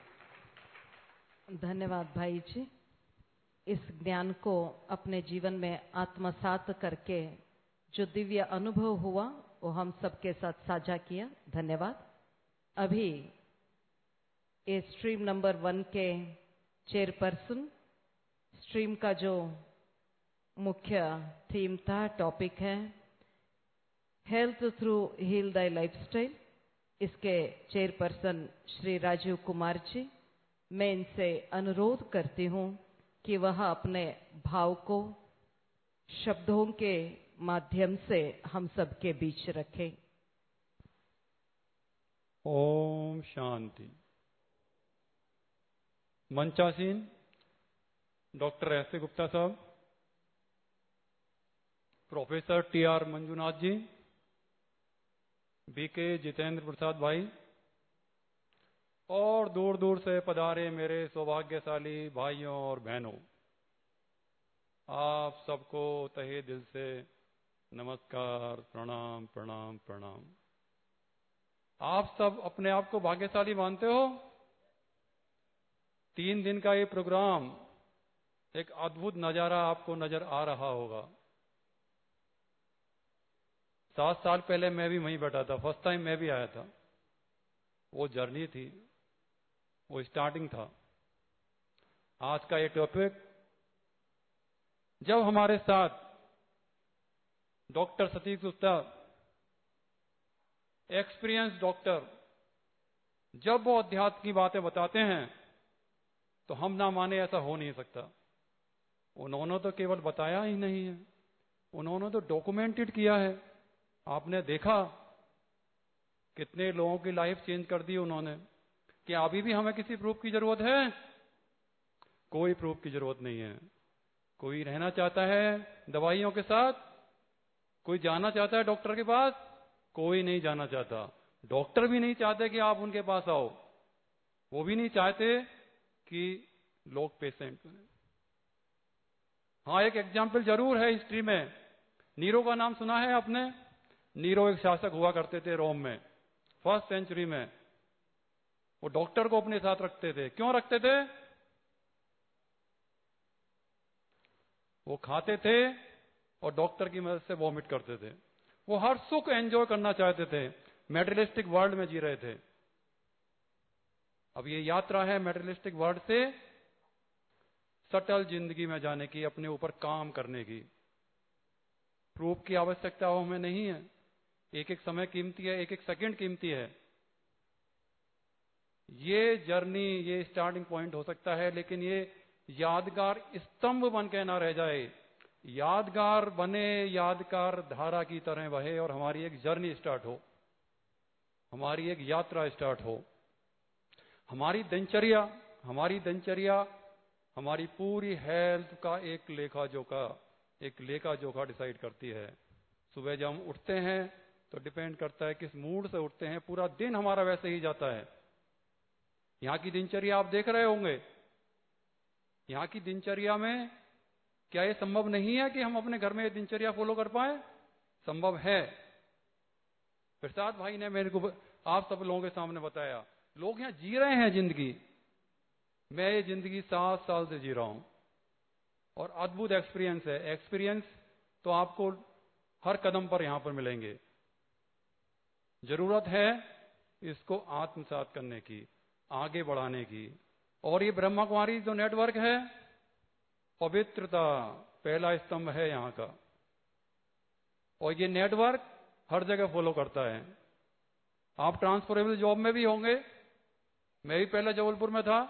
Speaker 1: धन्यवाद भाई जी, इस ज्ञान को अपने जीवन में आत्मसात करके जो दिव्य अनुभव हुआ वो हम सबके साथ साझा किया। धन्यवाद। अभी ये स्ट्रीम नंबर वन के चेयरपर्सन, स्ट्रीम का जो मुख्य थीम था, टॉपिक है health through heal thy lifestyle, इसके चेयरपर्सन श्री राजीव कुमार जी, मैं इनसे अनुरोध करती हूं कि वह अपने भाव को शब्दों के माध्यम से हम सबके बीच रखें।
Speaker 8: ओम शांति। मंचासीन डॉक्टर एस ए गुप्ता साहब, professor T R Manjunath ji, B K Jitendra प्रसाद भाई और दूर दूर से पधारे मेरे सौभाग्यशाली भाइयों और बहनों, आप सबको तहे दिल से नमस्कार, प्रणाम प्रणाम प्रणाम। आप सब अपने आप को भाग्यशाली मानते हो? तीन दिन का ये प्रोग्राम, एक अद्भुत नजारा आपको नजर आ रहा होगा। सात साल पहले मैं भी वहीं बैठा था, फर्स्ट टाइम मैं भी आया था। वो जर्नी थी, वो स्टार्टिंग था। आज का ये टॉपिक, जब हमारे साथ doctor Satish Gupta, experience doctor, जब वो अध्यात्म की बातें बताते हैं तो हम ना माने ऐसा हो नहीं सकता। उन्होंने तो केवल बताया ही नहीं है, उन्होंने तो डॉक्यूमेंटेड किया है। आपने देखा कितने लोगों की लाइफ चेंज कर दी उन्होंने। क्या अभी भी हमें किसी प्रूफ की जरूरत है? कोई प्रूफ की जरूरत नहीं है। कोई रहना चाहता है दवाइयों के साथ, कोई जाना चाहता है डॉक्टर के पास, कोई नहीं जाना चाहता। डॉक्टर भी नहीं चाहते कि आप उनके पास आओ, वो भी नहीं चाहते कि लोग पेशेंट बने। हाँ, एक एग्जाम्पल जरूर है हिस्ट्री में। नीरो का नाम सुना है आपने? नीरो एक शासक हुआ करते थे रोम में, फर्स्ट सेंचुरी में। वो डॉक्टर को अपने साथ रखते थे। क्यों रखते थे? वो खाते थे और डॉक्टर की मदद से वॉमिट करते थे। वो हर सुख एंजॉय करना चाहते थे, मेटेरियलिस्टिक वर्ल्ड में जी रहे थे। अब ये यात्रा है मेटेरियलिस्टिक वर्ल्ड से सटल जिंदगी में जाने की, अपने ऊपर काम करने की। प्रूफ की आवश्यकता हो हमें नहीं है। एक एक समय कीमती है, एक एक सेकंड कीमती है। ये जर्नी, ये स्टार्टिंग पॉइंट हो सकता है, लेकिन ये यादगार स्तंभ बन के ना रह जाए, यादगार बने, यादगार धारा की तरह बहे और हमारी एक जर्नी स्टार्ट हो, हमारी एक यात्रा स्टार्ट हो। हमारी दिनचर्या हमारी दिनचर्या हमारी पूरी हेल्थ का एक लेखा जोखा एक लेखा जोखा डिसाइड करती है। सुबह जब हम उठते हैं तो डिपेंड करता है किस मूड से उठते हैं, पूरा दिन हमारा वैसे ही जाता है। यहाँ की दिनचर्या आप देख रहे होंगे, यहाँ की दिनचर्या में क्या ये संभव नहीं है कि हम अपने घर में ये दिनचर्या फॉलो कर पाए? संभव है। प्रसाद भाई ने मेरे को आप सब लोगों के सामने बताया, लोग यहाँ जी रहे हैं जिंदगी। मैं ये जिंदगी सात साल से जी रहा हूं और अद्भुत एक्सपीरियंस है। एक्सपीरियंस तो आपको हर कदम पर यहां पर मिलेंगे। जरूरत है इसको आत्मसात करने की, आगे बढ़ाने की। और ये ब्रह्मा कुमारी जो नेटवर्क है, पवित्रता पहला स्तंभ है यहां का, और ये नेटवर्क हर जगह फॉलो करता है। आप ट्रांसफरेबल जॉब में भी होंगे, मैं भी पहले जबलपुर में था,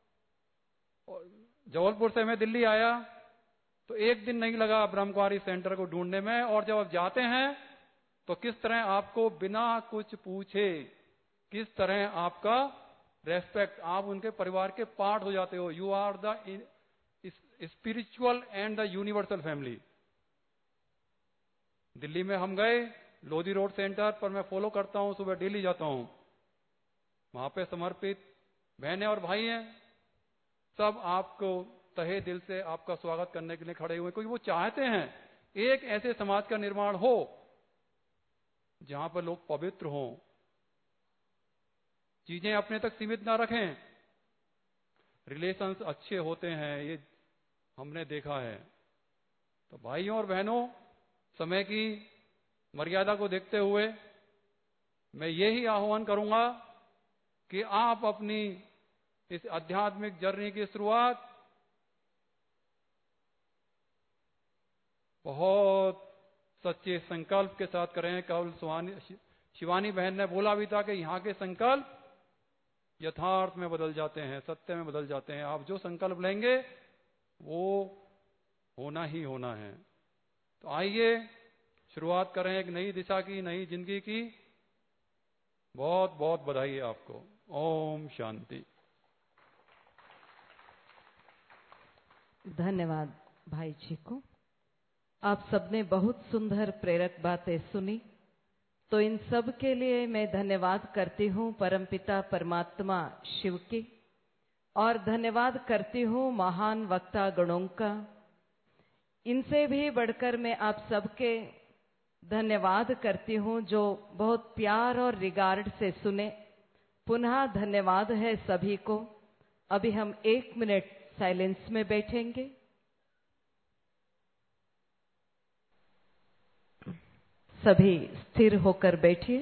Speaker 8: जबलपुर से मैं दिल्ली आया तो एक दिन नहीं लगा ब्रह्म कुमारी सेंटर को ढूंढने में। और जब आप जाते हैं तो किस तरह आपको बिना कुछ पूछे, किस तरह आपका रेस्पेक्ट, आप उनके परिवार के पार्ट हो जाते हो। You are the spiritual and the universal family. Delhi में हम गए लोधी रोड सेंटर पर, मैं फॉलो करता हूं, सुबह डेली जाता हूं। वहां पे समर्पित बहनें और भाई हैं, सब आपको तहे दिल से आपका स्वागत करने के लिए खड़े हुए, क्योंकि वो चाहते हैं एक ऐसे समाज का निर्माण हो जहां पर लोग पवित्र हों, चीजें अपने तक सीमित ना रखें, रिलेशंस अच्छे होते हैं, ये हमने देखा है। तो भाइयों और बहनों, समय की मर्यादा को देखते हुए मैं यही आह्वान करूंगा कि आप अपनी इस आध्यात्मिक जर्नी की शुरुआत बहुत सच्चे संकल्प के साथ करें। कल शिवानी शिवानी बहन ने बोला भी था कि यहाँ के संकल्प यथार्थ में बदल जाते हैं, सत्य में बदल जाते हैं। आप जो संकल्प लेंगे वो होना ही होना है। तो आइए शुरुआत करें एक नई दिशा की, नई जिंदगी की। बहुत बहुत बधाई है आपको। ओम शांति।
Speaker 1: धन्यवाद भाई जी को। आप सबने बहुत सुंदर प्रेरक बातें सुनी, तो इन सब के लिए मैं धन्यवाद करती हूँ परमपिता परमात्मा शिव की, और धन्यवाद करती हूँ महान वक्ता गणों का। इनसे भी बढ़कर मैं आप सबके धन्यवाद करती हूँ जो बहुत प्यार और रिगार्ड से सुने। पुनः धन्यवाद है सभी को। अभी हम एक मिनट साइलेंस में बैठेंगे। सभी स्थिर होकर बैठिए।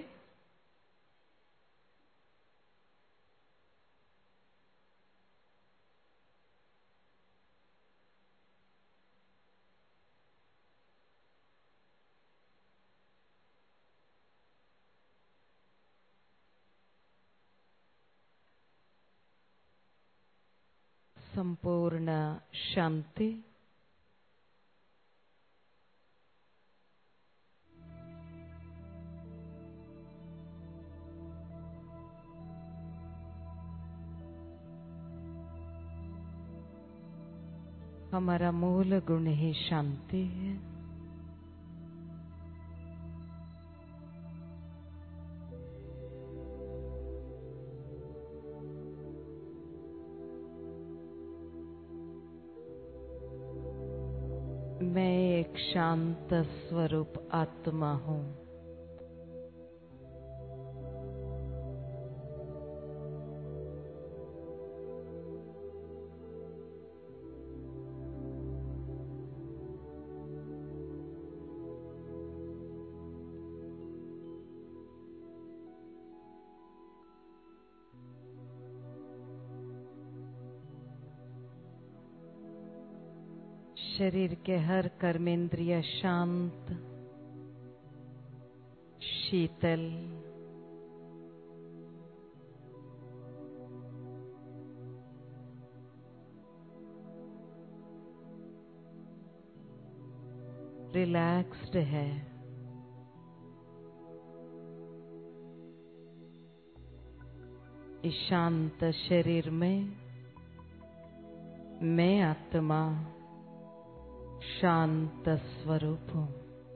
Speaker 1: संपूर्ण शांति। हमारा मूल गुण ही शांति है। मैं एक शांत स्वरूप आत्मा हूँ। शरीर के हर कर्मेंद्रिय शांत, शीतल, रिलैक्स्ड है। इस शांत शरीर में मैं आत्मा शांत स्वरूप हूं।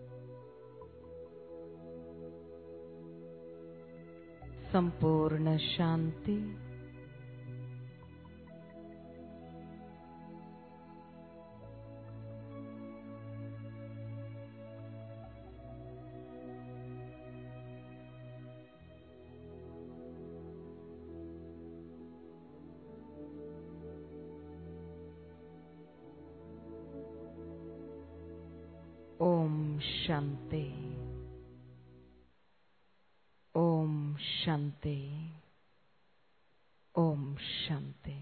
Speaker 1: संपूर्ण शांति ओम शांति, ओम शांति, ओम शांति।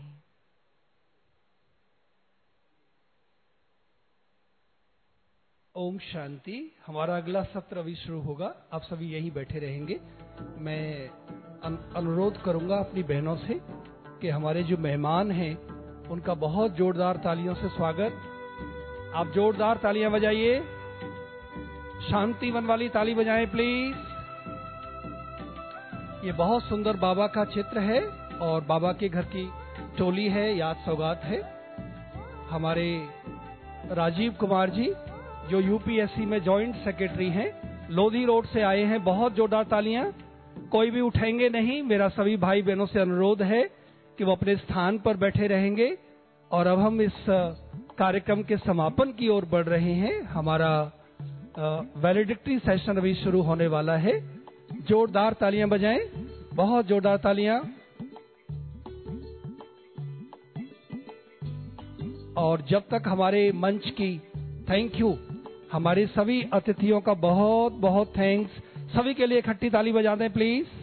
Speaker 9: ओम शांति। हमारा अगला सत्र अभी शुरू होगा। आप सभी यहीं बैठे रहेंगे। मैं अनुरोध करूंगा अपनी बहनों से कि हमारे जो मेहमान हैं उनका बहुत जोरदार तालियों से स्वागत। आप जोरदार तालियां बजाइए। शांति वन वाली ताली बजाएं प्लीज। ये बहुत सुंदर बाबा का चित्र है और बाबा के घर की टोली है, याद सौगात है। हमारे राजीव कुमार जी जो यूपीएससी में जॉइंट सेक्रेटरी हैं, लोधी रोड से आए हैं। बहुत जोरदार तालियां। कोई भी उठाएंगे नहीं। मेरा सभी भाई बहनों से अनुरोध है कि वो अपने स्थान पर बैठे रहेंगे। और अब हम इस कार्यक्रम के समापन की ओर बढ़ रहे हैं। हमारा वैलिडिक्टी सेशन अभी शुरू होने वाला है। जोरदार तालियां बजाएं, बहुत जोरदार तालियां। और जब तक हमारे मंच की थैंक यू, हमारे सभी अतिथियों का बहुत बहुत थैंक्स। सभी के लिए इकट्ठी ताली बजा दें प्लीज।